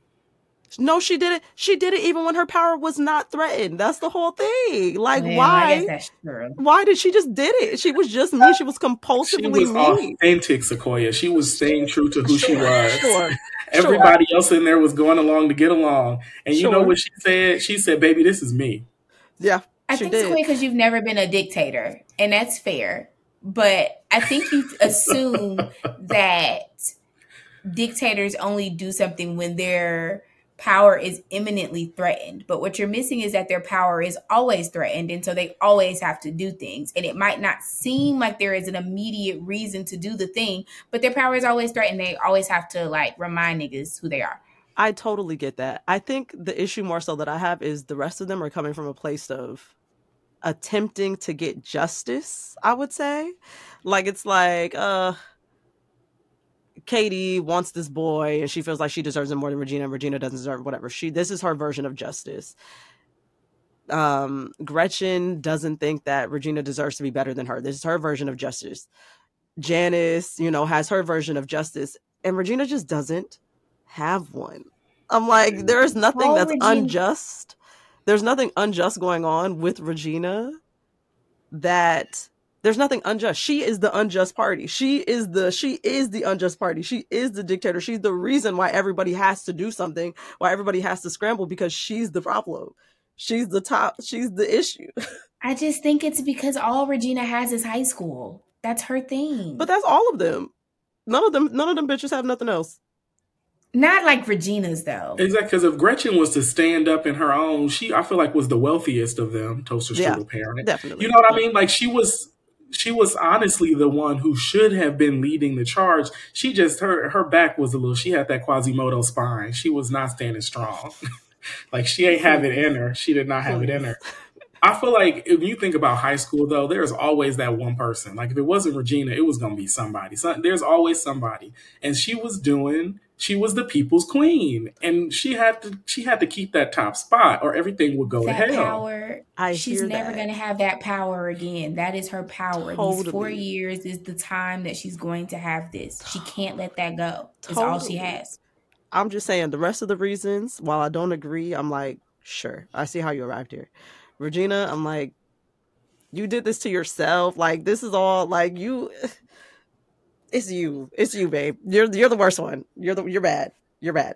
No, she didn't. She did it even when her power was not threatened. That's the whole thing. Like, I why? guess that's true. Why did she just did it? She was just mean. She was compulsively mean. She was authentic, Sequoia. She was staying true to who she was. Everybody else in there was going along to get along. And you know what she said? She said, baby, this is me. Yeah, I think it's because you've never been a dictator. And that's fair. But I think you assume that dictators only do something when their power is imminently threatened. But what you're missing is that their power is always threatened. And so they always have to do things. And it might not seem like there is an immediate reason to do the thing, but their power is always threatened. They always have to like remind niggas who they are. I totally get that. I think the issue more so that I have is the rest of them are coming from a place of attempting to get justice, I would say. Like, it's like, Katie wants this boy and she feels like she deserves him more than Regina, and Regina doesn't deserve whatever. This is her version of justice. Gretchen doesn't think that Regina deserves to be better than her. This is her version of justice. Janice, has her version of justice, and Regina just doesn't have one. I'm like, there's nothing that's unjust. There's nothing unjust going on with Regina. There's nothing unjust. She is the unjust party. She is the unjust party. She is the dictator. She's the reason why everybody has to do something, why everybody has to scramble, because she's the problem. She's the top. She's the issue. I just think it's because all Regina has is high school. That's her thing. But that's all of them. None of them bitches have nothing else. Not like Regina's though. Exactly, because if Gretchen was to stand up in her own, I feel like was the wealthiest of them, toaster strudel parent. Definitely. You know what I mean? Like she was honestly the one who should have been leading the charge. She just, her back was she had that Quasimodo spine. She was not standing strong. Like she ain't have it in her. She did not have it in her. I feel like if you think about high school though, there's always that one person. Like if it wasn't Regina, it was going to be somebody. There's always somebody. And she was the people's queen. And she had to keep that top spot or everything would go to hell. Power, she's never going to have that power again. That is her power. Totally. These 4 years is the time that she's going to have this. She can't let that go. It's all she has. I'm just saying the rest of the reasons, while I don't agree, I'm like, sure, I see how you arrived here. Regina, I'm like, you did this to yourself. Like, this is all like you. It's you, babe. You're the worst one. You're bad. You're bad.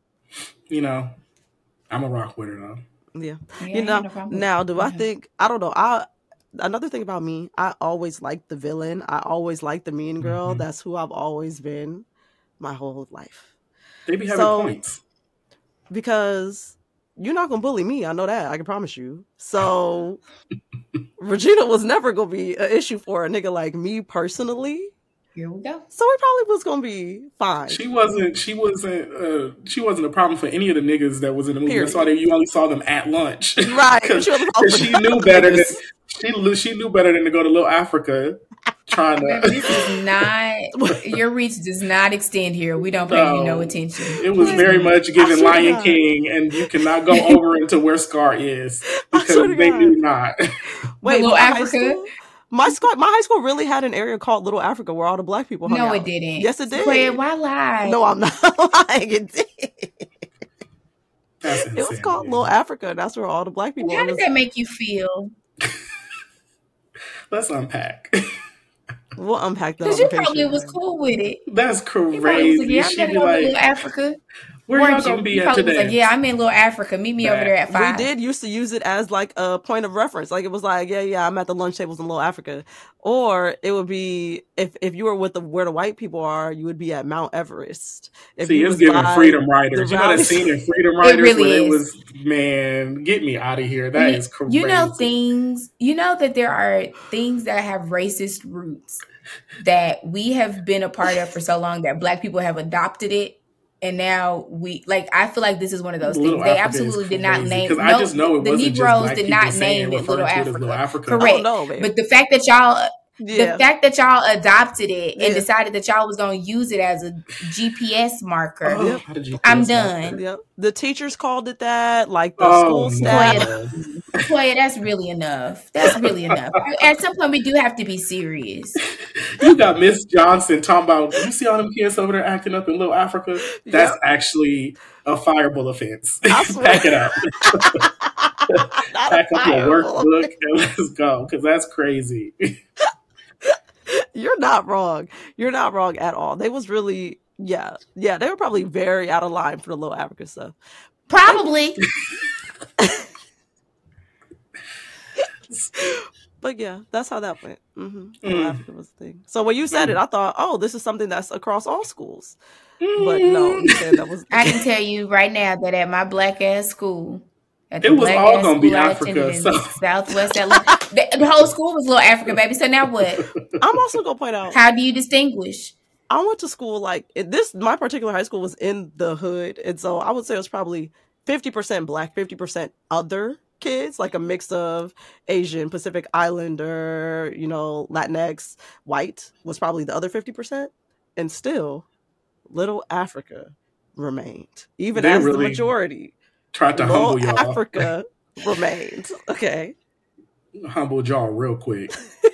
I'm a rock with her though. Yeah. Now, do I think? I don't know. Another thing about me, I always liked the villain. I always liked the mean girl. Mm-hmm. That's who I've always been my whole life. They be having points. because you're not gonna bully me. I know that. I can promise you. So Regina was never gonna be an issue for a nigga like me personally. Here we go. So it probably was gonna be fine. She wasn't a problem for any of the niggas that was in the movie. Period. That's why you only saw them at lunch, right? Because she knew better than she knew better than to go to Little Africa. Trying to. This is not your reach does not extend here. We don't pay you no attention. It was very much given Lion King, and you cannot go over into where Scar is because they do not. Wait, Little Africa. My high school really had an area called Little Africa where all the black people hung out. No, it didn't. Yes, it did. Claire, why lie? No, I'm not lying. It did. That's insane, it was called Little Africa. That's where all the black people. How did that make you feel? Let's unpack. We'll unpack that. Because you probably was cool with it. That's crazy. Like, yeah, I'm gonna go to Little Africa. Where y'all gonna be at today? Like, yeah, I'm in Little Africa. Meet me over there at 5. We did used to use it as like a point of reference. Like it was like, yeah, I'm at the lunch tables in Little Africa. Or it would be if you were with where the white people are, you would be at Mount Everest. It's giving Freedom Riders. You know that scene in Freedom Riders where it was, man, get me out of here. That is crazy. You know that there are things that have racist roots that we have been a part of for so long that black people have adopted it. And now I feel like this is one of those things. They absolutely did not name. Because I just know it wasn't just black Negroes did not name it Little Africa. Correct. Oh, no, but the fact that y'all adopted it and decided that y'all was going to use it as a GPS marker. I'm done. Yep. The teachers called it that, like the school staff. Toya, that's really enough. That's really enough. At some point, we do have to be serious. You got Miss Johnson talking about, you see all them kids over there acting up in Little Africa? That's actually a fireable offense. Pack it up. Pack up your workbook and let's go, because that's crazy. You're not wrong. You're not wrong at all. They was really, they were probably very out of line for the Little Africa stuff. Probably. But yeah, that's how that went. Little Africa was the thing. So when you said it, I thought, oh, this is something that's across all schools. But no, you said that was. I can tell you right now that at my black ass school, it was all gonna be Africa. So. Southwest Atlanta, the whole school was Little Africa, baby. So now what? I'm also gonna point out. How do you distinguish? I went to school my particular high school was in the hood, and so I would say it was probably 50% black, 50% other kids, like a mix of Asian, Pacific Islander, Latinx, white was probably the other 50%, and still Little Africa remained, even as the majority. Tried to humble y'all. Africa remained. Okay. Humbled y'all real quick.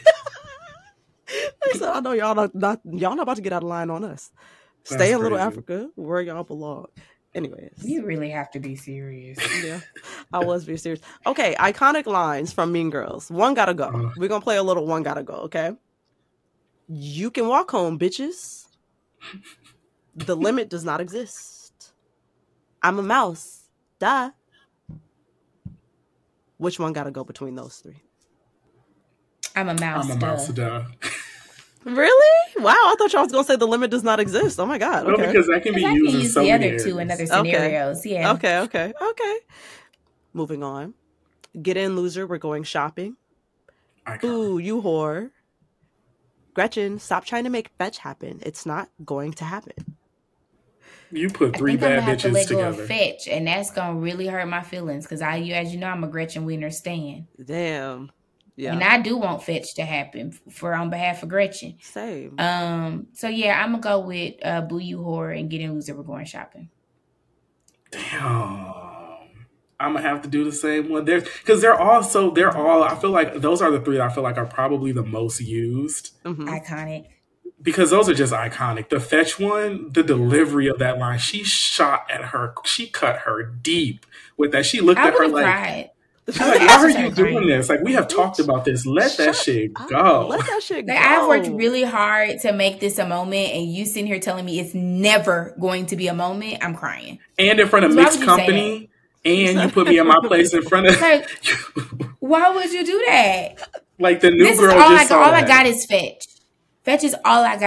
So I know y'all not about to get out of line on us. Stay in Little Africa where y'all belong. Anyways. You really have to be serious. Yeah. I was being serious. Okay, iconic lines from Mean Girls. One gotta go. We're gonna play a little one gotta go, okay? You can walk home, bitches. The limit does not exist. I'm a mouse. Duh. Which one gotta go between those three? I'm a mouse. I'm a mouse. Duh. Really? Wow, I thought y'all was gonna say the limit does not exist. Oh my god. Okay. No, because that can be used in so the many other areas. two in other scenarios. Yeah. Okay. Moving on. Get in, loser. We're going shopping. Ooh, you whore. Gretchen, stop trying to make fetch happen. It's not going to happen. You put three bad bitches I'm together. Go fetch, and that's gonna really hurt my feelings because as you know, I'm a Gretchen Wiener stan. Damn. Yeah. And I do want fetch to happen on behalf of Gretchen. Same. So yeah, I'm gonna go with Boo You Whore and Get in, Loser. We're going shopping. Damn. I'm gonna have to do the same one there because they're all. I feel like those are the three that I feel like are probably the most used. Iconic. Because those are just iconic. The fetch one, the delivery of that line, she shot at her. She cut her deep with that. She looked at her like, why are you doing this? Like, we have talked about this. Let that shit go. Let that shit go. I've worked really hard to make this a moment, and you sitting here telling me it's never going to be a moment. I'm crying. And in front of mixed company. And you put me in my place in front of. Like, why would you do that? Like the new girl all just saw all that. I got is fetch. Fetch is all I got.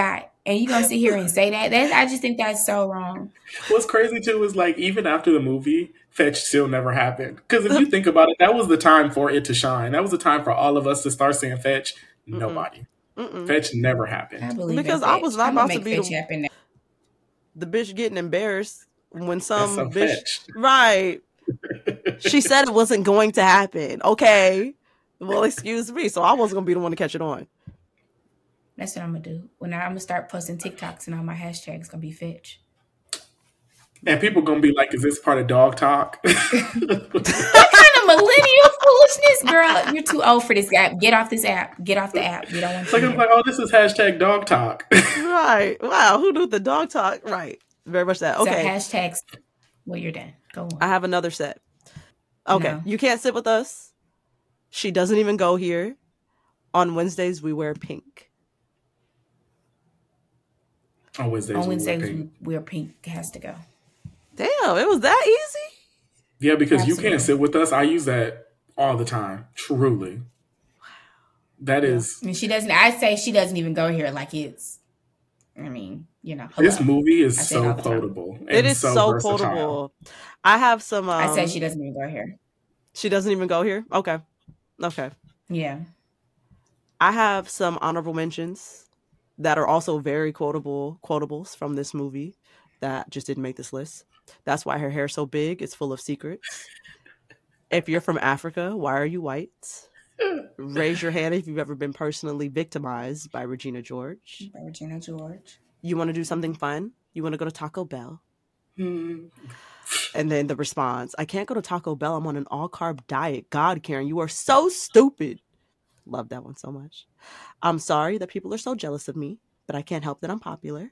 And you gonna sit here and say that? I just think that's so wrong. What's crazy too is like even after the movie, Fetch still never happened. Because if you think about it, that was the time for it to shine. That was the time for all of us to start seeing Fetch. Nobody. Fetch never happened. Because I was not about to be the bitch getting embarrassed when some bitch. Fetch. Right. She said it wasn't going to happen. Okay. Well, excuse me. So I wasn't going to be the one to catch it on. That's what I'm going to do. When I'm going to start posting TikToks and all my hashtags going to be Fetch. And people going to be like, is this part of dog talk? What kind of millennial foolishness, girl? You're too old for this app. Get off this app. Get off the app. You don't want to. I'm like, oh, this is hashtag dog talk. Right. Wow. Who knew the dog talk? Right. Very much that. Okay. So hashtags. Well, you're done. Go on. I have another set. Okay. No. You can't sit with us. She doesn't even go here. On Wednesdays, we wear pink. On Wednesdays, we wear pink. Has to go. Damn, it was that easy? Yeah, because Absolutely. You can't sit with us. I use that all the time. Truly. That is. I mean, she doesn't. I say she doesn't even go here like it's. I mean, you know. This movie is so quotable. It is so quotable. I have some. I say she doesn't even go here. She doesn't even go here? Okay. Yeah. I have some honorable mentions that are also very quotables from this movie that just didn't make this list. That's why her hair's so big. It's full of secrets. If you're from Africa, why are you white? Raise your hand if you've ever been personally victimized by Regina George. You want to do something fun? You want to go to Taco Bell? And then the response, I can't go to Taco Bell. I'm on an all-carb diet. God, Karen, you are so stupid. Love that one so much. I'm sorry that people are so jealous of me, but I can't help that I'm popular.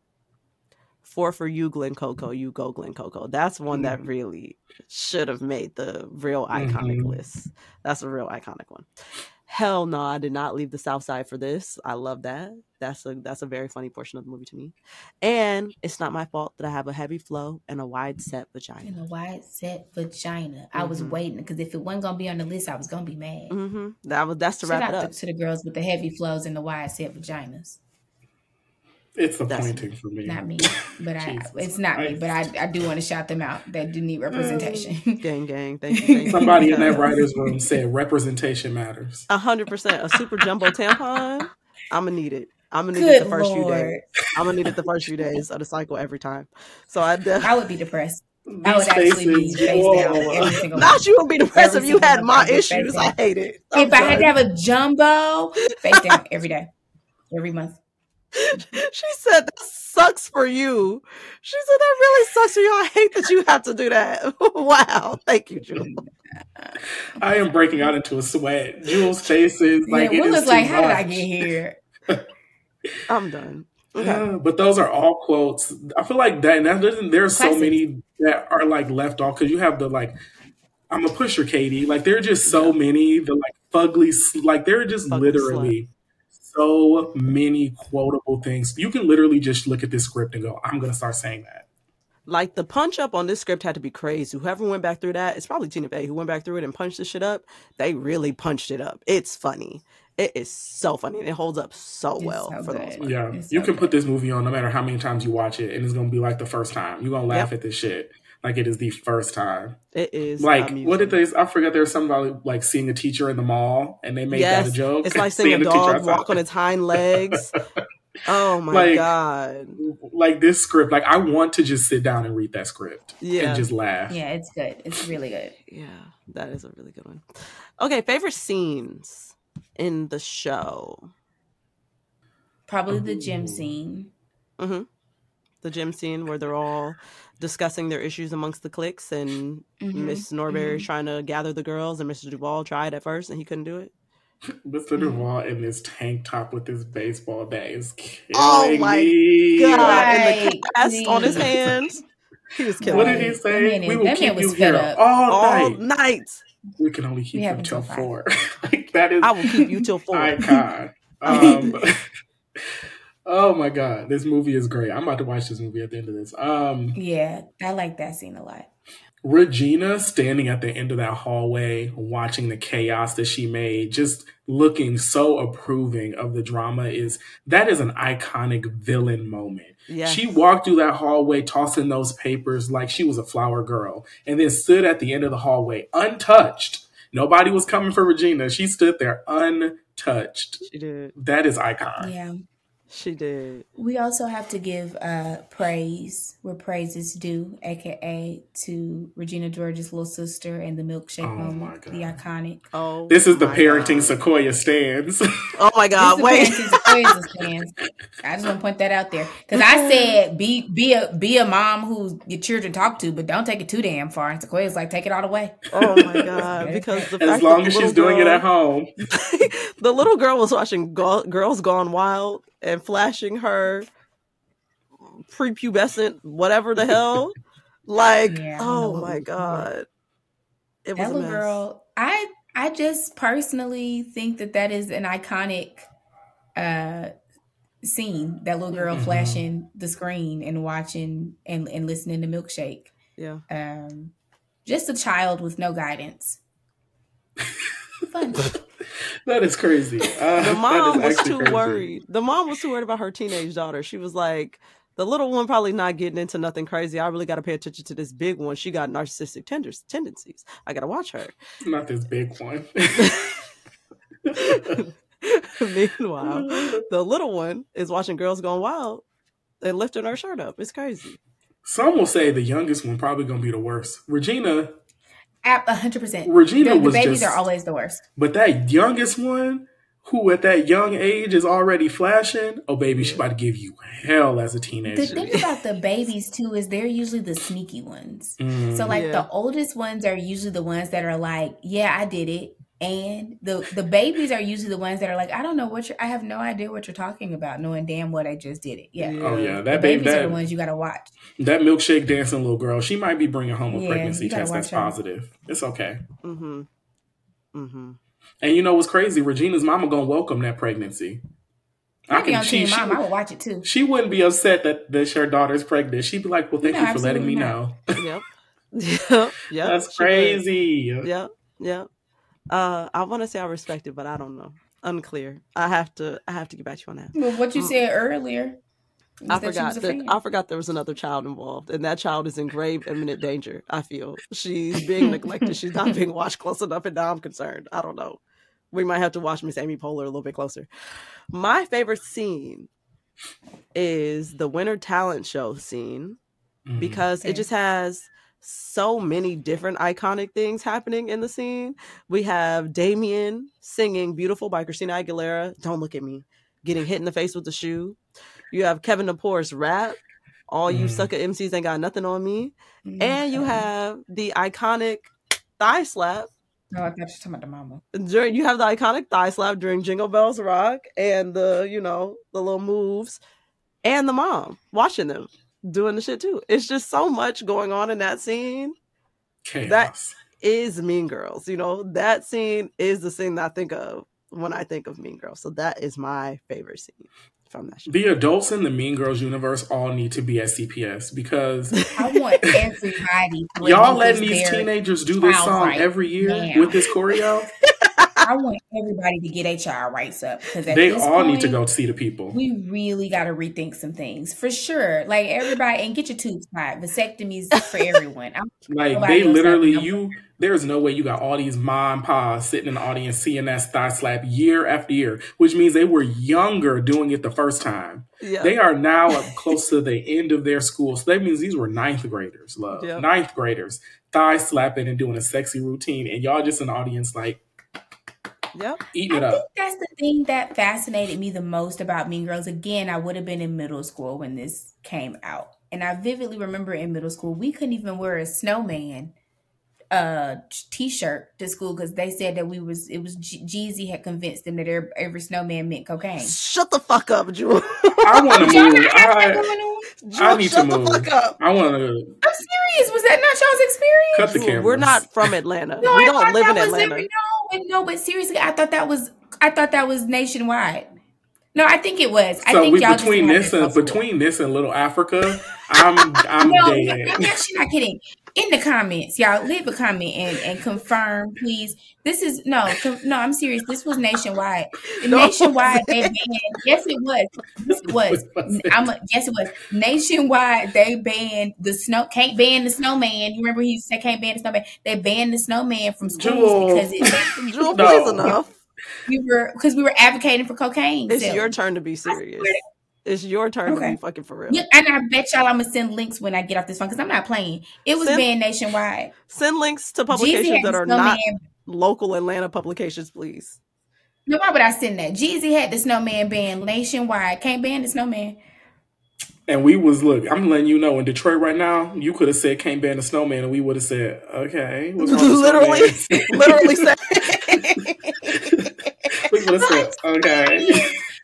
4 for you, Glen Coco. You go, Glen Coco. That's one that really should have made the real iconic list. That's a real iconic one. Hell no, I did not leave the South Side for this. I love that. That's a very funny portion of the movie to me. And it's not my fault that I have a heavy flow and a wide set vagina. I was waiting because if it wasn't going to be on the list, I was going to be mad. That's to wrap it up. To the girls with the heavy flows and the wide set vaginas. It's the pointing for me. Not me, but it's not me, but I do want to shout them out. They do need representation. Gang. Thank you. Somebody in that writer's room said representation matters. 100%. A super jumbo tampon. I'm gonna need it. I'm gonna need it the first few days. I'm gonna need it the first few days of the cycle every time. So I would be depressed. I would actually be face down every single month. Not you would be depressed if you had my issues. I hate it. If I had to have a jumbo, face down every day, every month. She said that sucks for you. She said that really sucks for you. I hate that you have to do that. Wow. Thank you, Jules. I am breaking out into a sweat. Jules' face is like, it is like, how did I get here? I'm done. Okay. But those are all quotes. I feel like there's so many that are like left off because you have the like, I'm a pusher, Katie. Like there are just so many. The like fugly, like there are just literally so many quotable things. You can literally just look at this script and go, I'm going to start saying that. Like the punch up on this script had to be crazy. Whoever went back through that, it's probably Tina Fey who went back through it and punched this shit up. They really punched it up. It's funny. It is so funny. And it holds up so well for the most part. Yeah. You can put this movie on no matter how many times you watch it and it's going to be like the first time. You're going to laugh at this shit. Like it is the first time. It is. Like, what did they, I forgot there was something about like seeing a teacher in the mall and they made that a joke. It's like seeing a dog walk on its hind legs. Oh my God. Like this script, like I want to just sit down and read that script and just laugh. Yeah, it's good. It's really good. Yeah, that is a really good one. Okay, favorite scenes in the show? Probably the gym scene. Mm-hmm. The gym scene where they're all discussing their issues amongst the cliques and Miss Norberry's trying to gather the girls and Mr. Duvall tried at first and he couldn't do it. Mr. Duvall in this tank top with his baseball bat is killing Oh my me. God. Right. And the cast on his hands. He was killing What me. did he say? We will that keep man you was here fed up. all night. night. We can only keep you have until until 4. Like that is I will keep you till 4. icon. Oh my God, this movie is great. I'm about to watch this movie at the end of this. Yeah, I like that scene a lot. Regina standing at the end of that hallway, watching the chaos that she made, just looking so approving of the drama, that is an iconic villain moment. Yes. She walked through that hallway tossing those papers like she was a flower girl, and then stood at the end of the hallway untouched. Nobody was coming for Regina. She stood there untouched. She did. That is iconic. Yeah. She did. We also have to give praise where praise is due, aka to Regina George's little sister and the milkshake moment, the iconic. Oh, this is the parenting Sequoia stands. Oh my God! Wait, Sequoia stands. I just want to point that out there because I said be a mom who your children talk to, but don't take it too damn far. And Sequoia's like, take it all the way. Oh my God! Because as long as she's doing it at home, the little girl was watching Girls Gone Wild and flashing her prepubescent whatever the hell. Like, oh my God. It was that little girl. I just personally think that is an iconic scene. That little girl flashing the screen and watching and listening to Milkshake. Yeah. Just a child with no guidance. Fun. That is crazy. The mom was too worried. The mom was too worried about her teenage daughter. She was like, the little one probably not getting into nothing crazy. I really got to pay attention to this big one. She got narcissistic tendencies. I got to watch her. Not this big one. Meanwhile, the little one is watching Girls Gone Wild and lifting her shirt up. It's crazy. Some will say the youngest one probably going to be the worst. Regina. 100%. Regina the babies are always the worst. But that youngest one, who at that young age is already flashing, oh baby, she's about to give you hell as a teenager. The thing about the babies too is they're usually the sneaky ones. So like the oldest ones are usually the ones that are like, yeah, I did it. And the babies are usually the ones that are like, I don't know I have no idea what you're talking about, knowing damn what I just did it. Yeah. Oh yeah, that babies are the ones you gotta watch. That milkshake dancing little girl, she might be bringing home a pregnancy test that's positive. It's okay. Mm-hmm. Mm-hmm. And you know what's crazy? Regina's mama gonna welcome that pregnancy. I would watch it too. She wouldn't be upset that her daughter's pregnant. She'd be like, "Well, thank you for letting me know." Yep. Yep. That's crazy. Yep. Yep. I want to say I respect it, but I don't know. Unclear. I have to get back to you on that. Well, what you said earlier. I forgot there was another child involved, and that child is in grave imminent danger. I feel she's being neglected. She's not being watched close enough, and now I'm concerned. I don't know. We might have to watch Miss Amy Poehler a little bit closer. My favorite scene is the Winter Talent Show scene because it just has so many different iconic things happening in the scene. We have Damien singing Beautiful by Christina Aguilera, Don't Look at Me, getting hit in the face with the shoe. You have Kevin Napour's rap, All You Sucker MCs Ain't Got Nothing on Me. And you have the iconic thigh slap. No, I thought you were talking about the mama. You have the iconic thigh slap during Jingle Bells Rock and the little moves and the mom watching them doing the shit too. It's just so much going on in that scene. Chaos. That is Mean Girls. That scene is the scene that I think of when I think of Mean Girls. So that is my favorite scene from that show. The adults in the Mean Girls universe all need to be at CPS because I want everybody. Y'all letting these teenagers do this song every year with this choreo. I want everybody to get their child rights up because they all need to go see the people. We really got to rethink some things for sure. Like everybody, and get your tubes tied. Vasectomies for everyone. Like they literally, there's no way you got all these mom, pa sitting in the audience seeing that thigh slap year after year, which means they were younger doing it the first time. Yeah. They are now up close to the end of their school. So that means these were ninth graders, love. Yep. Ninth graders, thigh slapping and doing a sexy routine. And y'all just in the audience like, eating it up. I think that's the thing that fascinated me the most about Mean Girls. Again, I would have been in middle school when this came out. And I vividly remember in middle school, we couldn't even wear a snowman t-shirt to school because they said that Jeezy had convinced them that every snowman meant cocaine. Shut the fuck up, Jewel. I want to move. I need to move. I want to. I'm serious. Was that not y'all's experience? Cut the camera. We're not from Atlanta. We don't live in Atlanta. No, but seriously, I thought that was nationwide. No, I think it was. So between this and Little Africa, I'm no, dead. I'm actually not kidding. in the comments, y'all leave a comment and confirm, please. This is no, I'm serious. This was nationwide. Nationwide, they banned. Yes, it was. Yes, it was. Yes, it was. Nationwide, they banned the snow. Can't ban the snowman. You remember he used to say can't ban the snowman. They banned the snowman from schools because it. Jewel, please enough. We were advocating for cocaine. It's your turn to be serious. It's your turn to be fucking for real. Yeah, and I bet y'all I'm gonna send links when I get off this phone because I'm not playing. It was banned nationwide. Send links to publications that are not local Atlanta publications, please. No, why would I send that? Jeezy had the snowman banned nationwide. Can't ban the snowman. And we was, look, I'm letting you know, in Detroit right now, you could have said can't ban the snowman, and we would have said, okay. Literally said. We would have said, okay.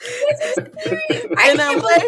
In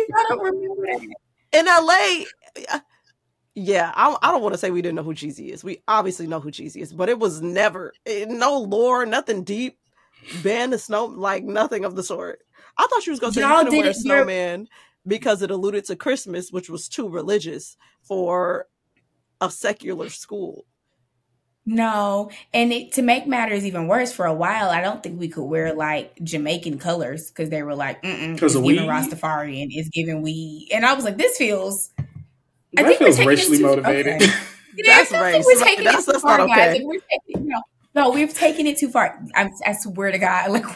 LA, yeah, I don't want to say we didn't know who Jeezy is. We obviously know who Jeezy is, but it was never, no lore, nothing deep, ban the snow, like nothing of the sort. I thought she was going to say you couldn't wear a snowman because it alluded to Christmas, which was too religious for a secular school. No, and to make matters even worse, for a while, I don't think we could wear like Jamaican colors because they were like, it's giving Rastafari and it's giving weed. And I was like, this feels... I think feels racially motivated. Okay. That's race. We're taking it too far, not okay. Guys. We've taken it too far. I swear to God. Like,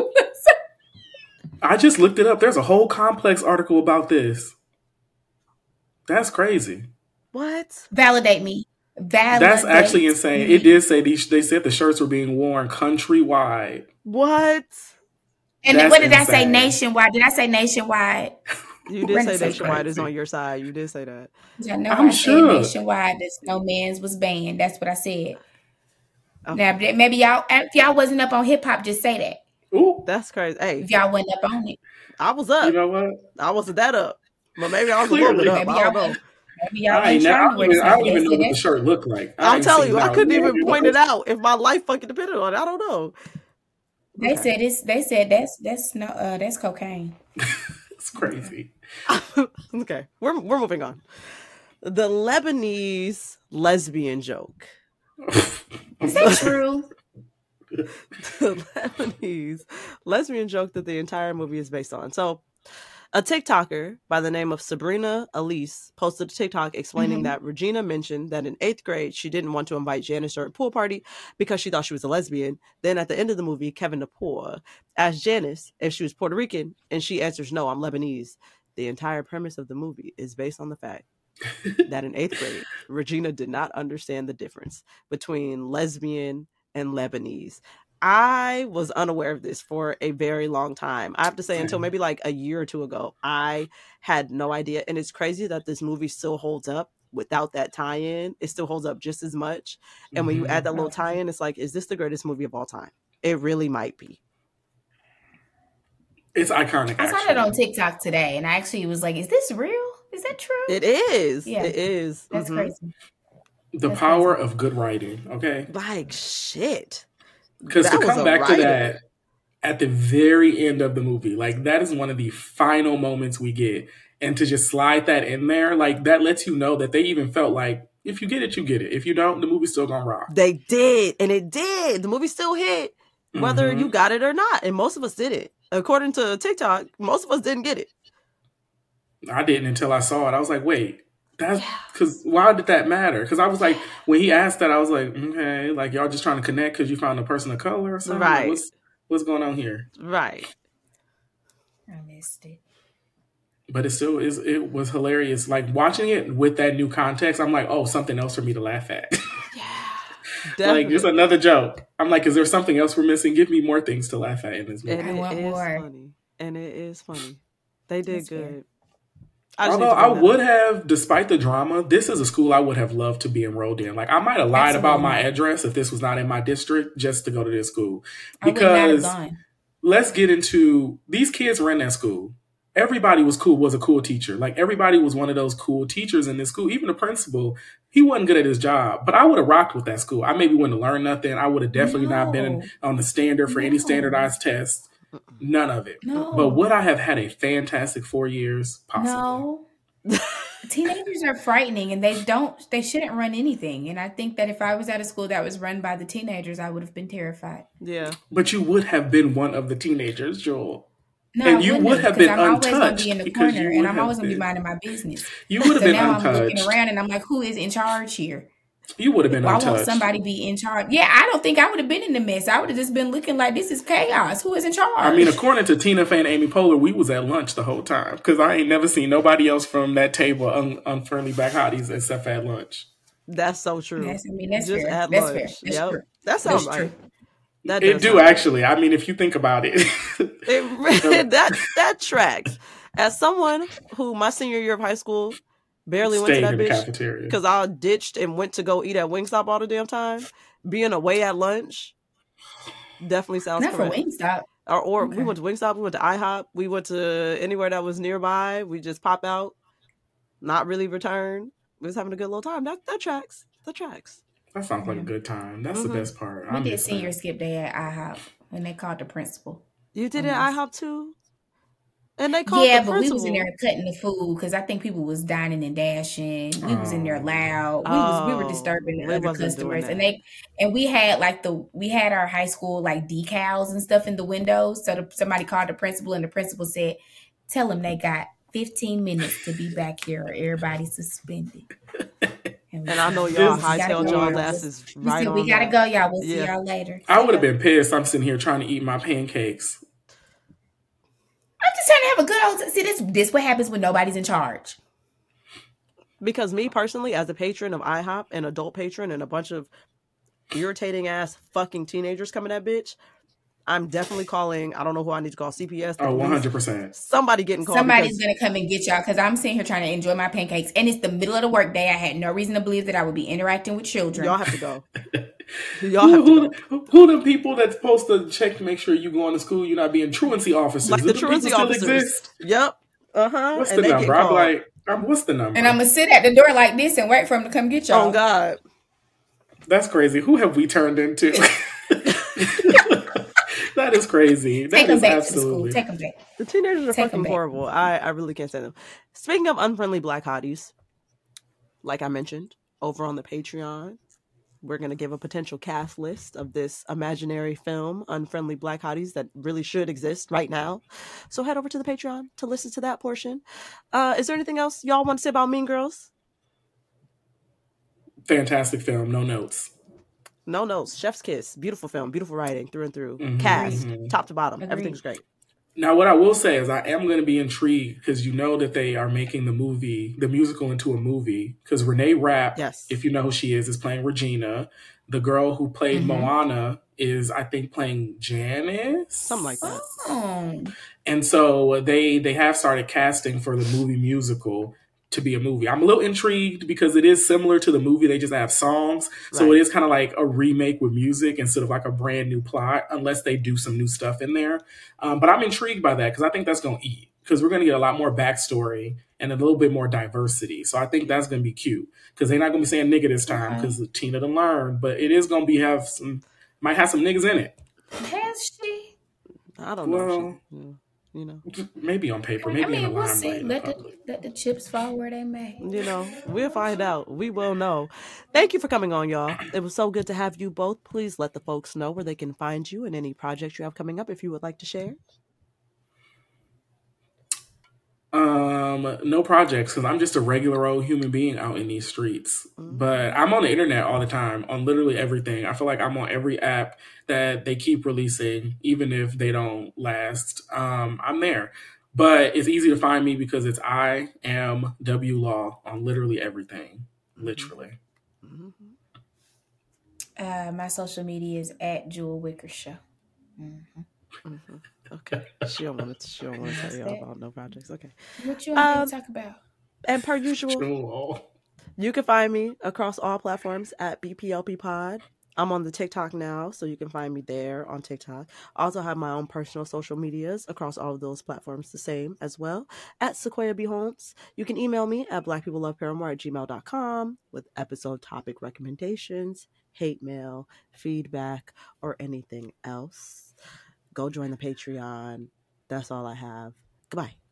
I just looked it up. There's a whole Complex article about this. That's crazy. What? Validate me. That's actually insane. It did say they said the shirts were being worn countrywide. What? And what did I say? Nationwide? Did I say nationwide? You did say nationwide is on your side. You did say that. Yeah, no, I'm sure. Said nationwide, the snowman's was banned. That's what I said. Okay. Now, maybe if y'all wasn't up on hip hop, just say that. Ooh, that's crazy. Hey, if y'all wasn't up on it, I was up. You know what? I wasn't that up, but maybe I was a little bit up. I don't know. I don't even know what the shirt looked like. I'm telling you, I couldn't even point it out if my life fucking depended on it. I don't know. They said that's cocaine. It's crazy. Okay, we're moving on. The Lebanese lesbian joke. Is that true? The Lebanese lesbian joke that the entire movie is based on. So, a TikToker by the name of Sabrina Elise posted a TikTok explaining that Regina mentioned that in 8th grade, she didn't want to invite Janice to her pool party because she thought she was a lesbian. Then at the end of the movie, Kevin Napor asked Janice if she was Puerto Rican, and she answers, no, I'm Lebanese. The entire premise of the movie is based on the fact that in 8th grade, Regina did not understand the difference between lesbian and Lebanese. I was unaware of this for a very long time. I have to say, until maybe like a year or two ago, I had no idea. And it's crazy that this movie still holds up without that tie-in. It still holds up just as much. And when you add that little tie-in, it's like, is this the greatest movie of all time? It really might be. It's iconic. I saw that on TikTok today, and I actually was like, is this real? Is that true? It is. Yeah. It is. That's crazy. The power of good writing, okay? Like, shit. Because to come back to that at the very end of the movie, like that is one of the final moments we get. And to just slide that in there, like that lets you know that they even felt like, if you get it, you get it. If you don't, the movie's still gonna rock. They did. And it did. The movie still hit, whether you got it or not. And most of us didn't. According to TikTok, most of us didn't get it. I didn't until I saw it. I was like, wait. That's because why did that matter? Because I was like, when he asked that, I was like, okay, like y'all just trying to connect because you found a person of color or something. Right? Like, what's going on here? Right. I missed it, but it was hilarious. Like watching it with that new context, I'm like, oh, something else for me to laugh at. Yeah, like just another joke. I'm like, is there something else we're missing? Give me more things to laugh at in this movie. And it is funny. And it is funny. They did That's good. Although I would have, despite the drama, this is a school I would have loved to be enrolled in. Like I might have lied about my address if this was not in my district just to go to this school. Because let's get into, these kids were in that school. Everybody was a cool teacher. Like everybody was one of those cool teachers in this school. Even the principal, he wasn't good at his job. But I would have rocked with that school. I maybe wouldn't have learned nothing. I would have definitely not been on the standard for any standardized test. None of it. No. But would I have had a fantastic 4 years? Possibly. No. Teenagers are frightening, and they shouldn't run anything. And I think that if I was at a school that was run by the teenagers, I would have been terrified. Yeah. But you would have been one of the teenagers, Joel. No, And I you wouldn't would have because been I'm always going to untouched be in the because corner, you and would I'm always have going to be been. minding my business. You would have So been now I'm looking untouched. around, and I'm like, who is in charge here? You would have been Why won't untouched. somebody be in charge? Yeah, I don't think I would have been in the mess. I would have just been looking like this is chaos. Who is in charge? I mean, according to Tina Fey and Amy Poehler, we was at lunch the whole time because I ain't never seen nobody else from that table unfriendly black hotties except for at lunch. That's so true. That's Just fair. at That's lunch. fair. That's Yep. true. That sounds That's right. true. That It does do sound right. actually. I mean, if you think about it, that tracks. As someone who my senior year of high school barely went to stayed that in the bitch cafeteria. because I ditched and went to go eat at Wingstop all the damn time, being away at lunch definitely sounds Not for correct. Wingstop. Or Okay. we went to Wingstop, we went to IHOP, we went to anywhere that was nearby. We just pop out, not really return. We was having a good little time. That tracks. That tracks. That sounds like a good time. That's the best part. I We did miss senior that. skip day at IHOP, and they called the principal. You did it at IHOP too? And they called Yeah, the but principal. we was in there cutting the food because I think people was dining and dashing. We was in there loud. We were disturbing the we other wasn't doing customers, and we had we had our high school like decals and stuff in the windows. So somebody called the principal, and the principal said, "Tell them they got 15 minutes to be back here, or everybody's suspended." And I know y'all This- hightailed gotta y'all's go. asses We right said, on. we gotta that. go, y'all. We'll see Yeah. y'all later. I would have been pissed. I'm sitting here trying to eat my pancakes. I'm just trying to have a good old. See, this what happens when nobody's in charge. Because me personally, as a patron of IHOP, an adult patron, and a bunch of irritating ass fucking teenagers coming at bitch, I'm definitely calling. I don't know who I need to call. CPS. the Oh, police. 100%. Somebody getting called. Somebody's because- gonna come and get y'all because I'm sitting here trying to enjoy my pancakes, and it's the middle of the workday. I had no reason to believe that I would be interacting with children. Y'all have to go. Y'all have to go. Who the people that's supposed to check to make sure you going to school, you're not being truancy officers? Like Do the people truancy still officers. exist? Yep. What's And the they get number? I'm called. like, what's the number? And I'm gonna sit at the door like this and wait for them to come get y'all. Oh God. That's crazy. Who have we turned into? That is crazy. That Take them is back to the school. absolutely. Take them back. The teenagers are Take 'em fucking back. horrible. I really can't stand them. Speaking of unfriendly black hotties, like I mentioned, over on the Patreon, we're going to give a potential cast list of this imaginary film, Unfriendly Black Hotties, that really should exist right now. So head over to the Patreon to listen to that portion. Is there anything else y'all want to say about Mean Girls? Fantastic film. No notes. No notes. Chef's kiss. Beautiful film. Beautiful writing through and through. Mhm, Cast. mhm. Top to bottom. Agreed. Everything's great. Now, what I will say is I am going to be intrigued because you know that they are making the musical into a movie. Because Renee Rapp, Yes. if you know who she is playing Regina. The girl who played Moana is, I think, playing Janice. Something like that. Oh. And so they have started casting for the movie musical to be a movie. I'm a little intrigued because it is similar to the movie. They just have songs. So Right. it is kind of like a remake with music instead of like a brand new plot, unless they do some new stuff in there. But I'm intrigued by that because I think that's going to eat. Because we're going to get a lot more backstory and a little bit more diversity. So I think that's going to be cute. Because they're not going to be saying nigga this time because Tina done learned. But it is going to be might have some niggas in it. Has she? I don't know. Well, You know. maybe on paper, maybe I mean, in the we'll limelight. see. in the Let public. the chips fall where they may. You know, we'll find out. We will know. Thank you for coming on, y'all. It was so good to have you both. Please let the folks know where they can find you and any projects you have coming up if you would like to share. No projects because I'm just a regular old human being out in these streets. But I'm on the internet all the time on literally everything. I feel like I'm on every app that they keep releasing, even if they don't last. I'm there. But it's easy to find me because it's I am W Law on literally everything. Literally. My social media is at Jewel Wicker Show. Okay. She don't want to tell y'all about no projects. Okay. What you want me to talk about? And per usual, Jewel. you can find me across all platforms at BPLP Pod. I'm on the TikTok now, so you can find me there on TikTok. I also have my own personal social medias across all of those platforms, the same as well, at Sequoia B. Holmes. You can email me at blackpeopleloveparamore@gmail.com with episode topic recommendations, hate mail, feedback, or anything else. Go join the Patreon. That's all I have. Goodbye.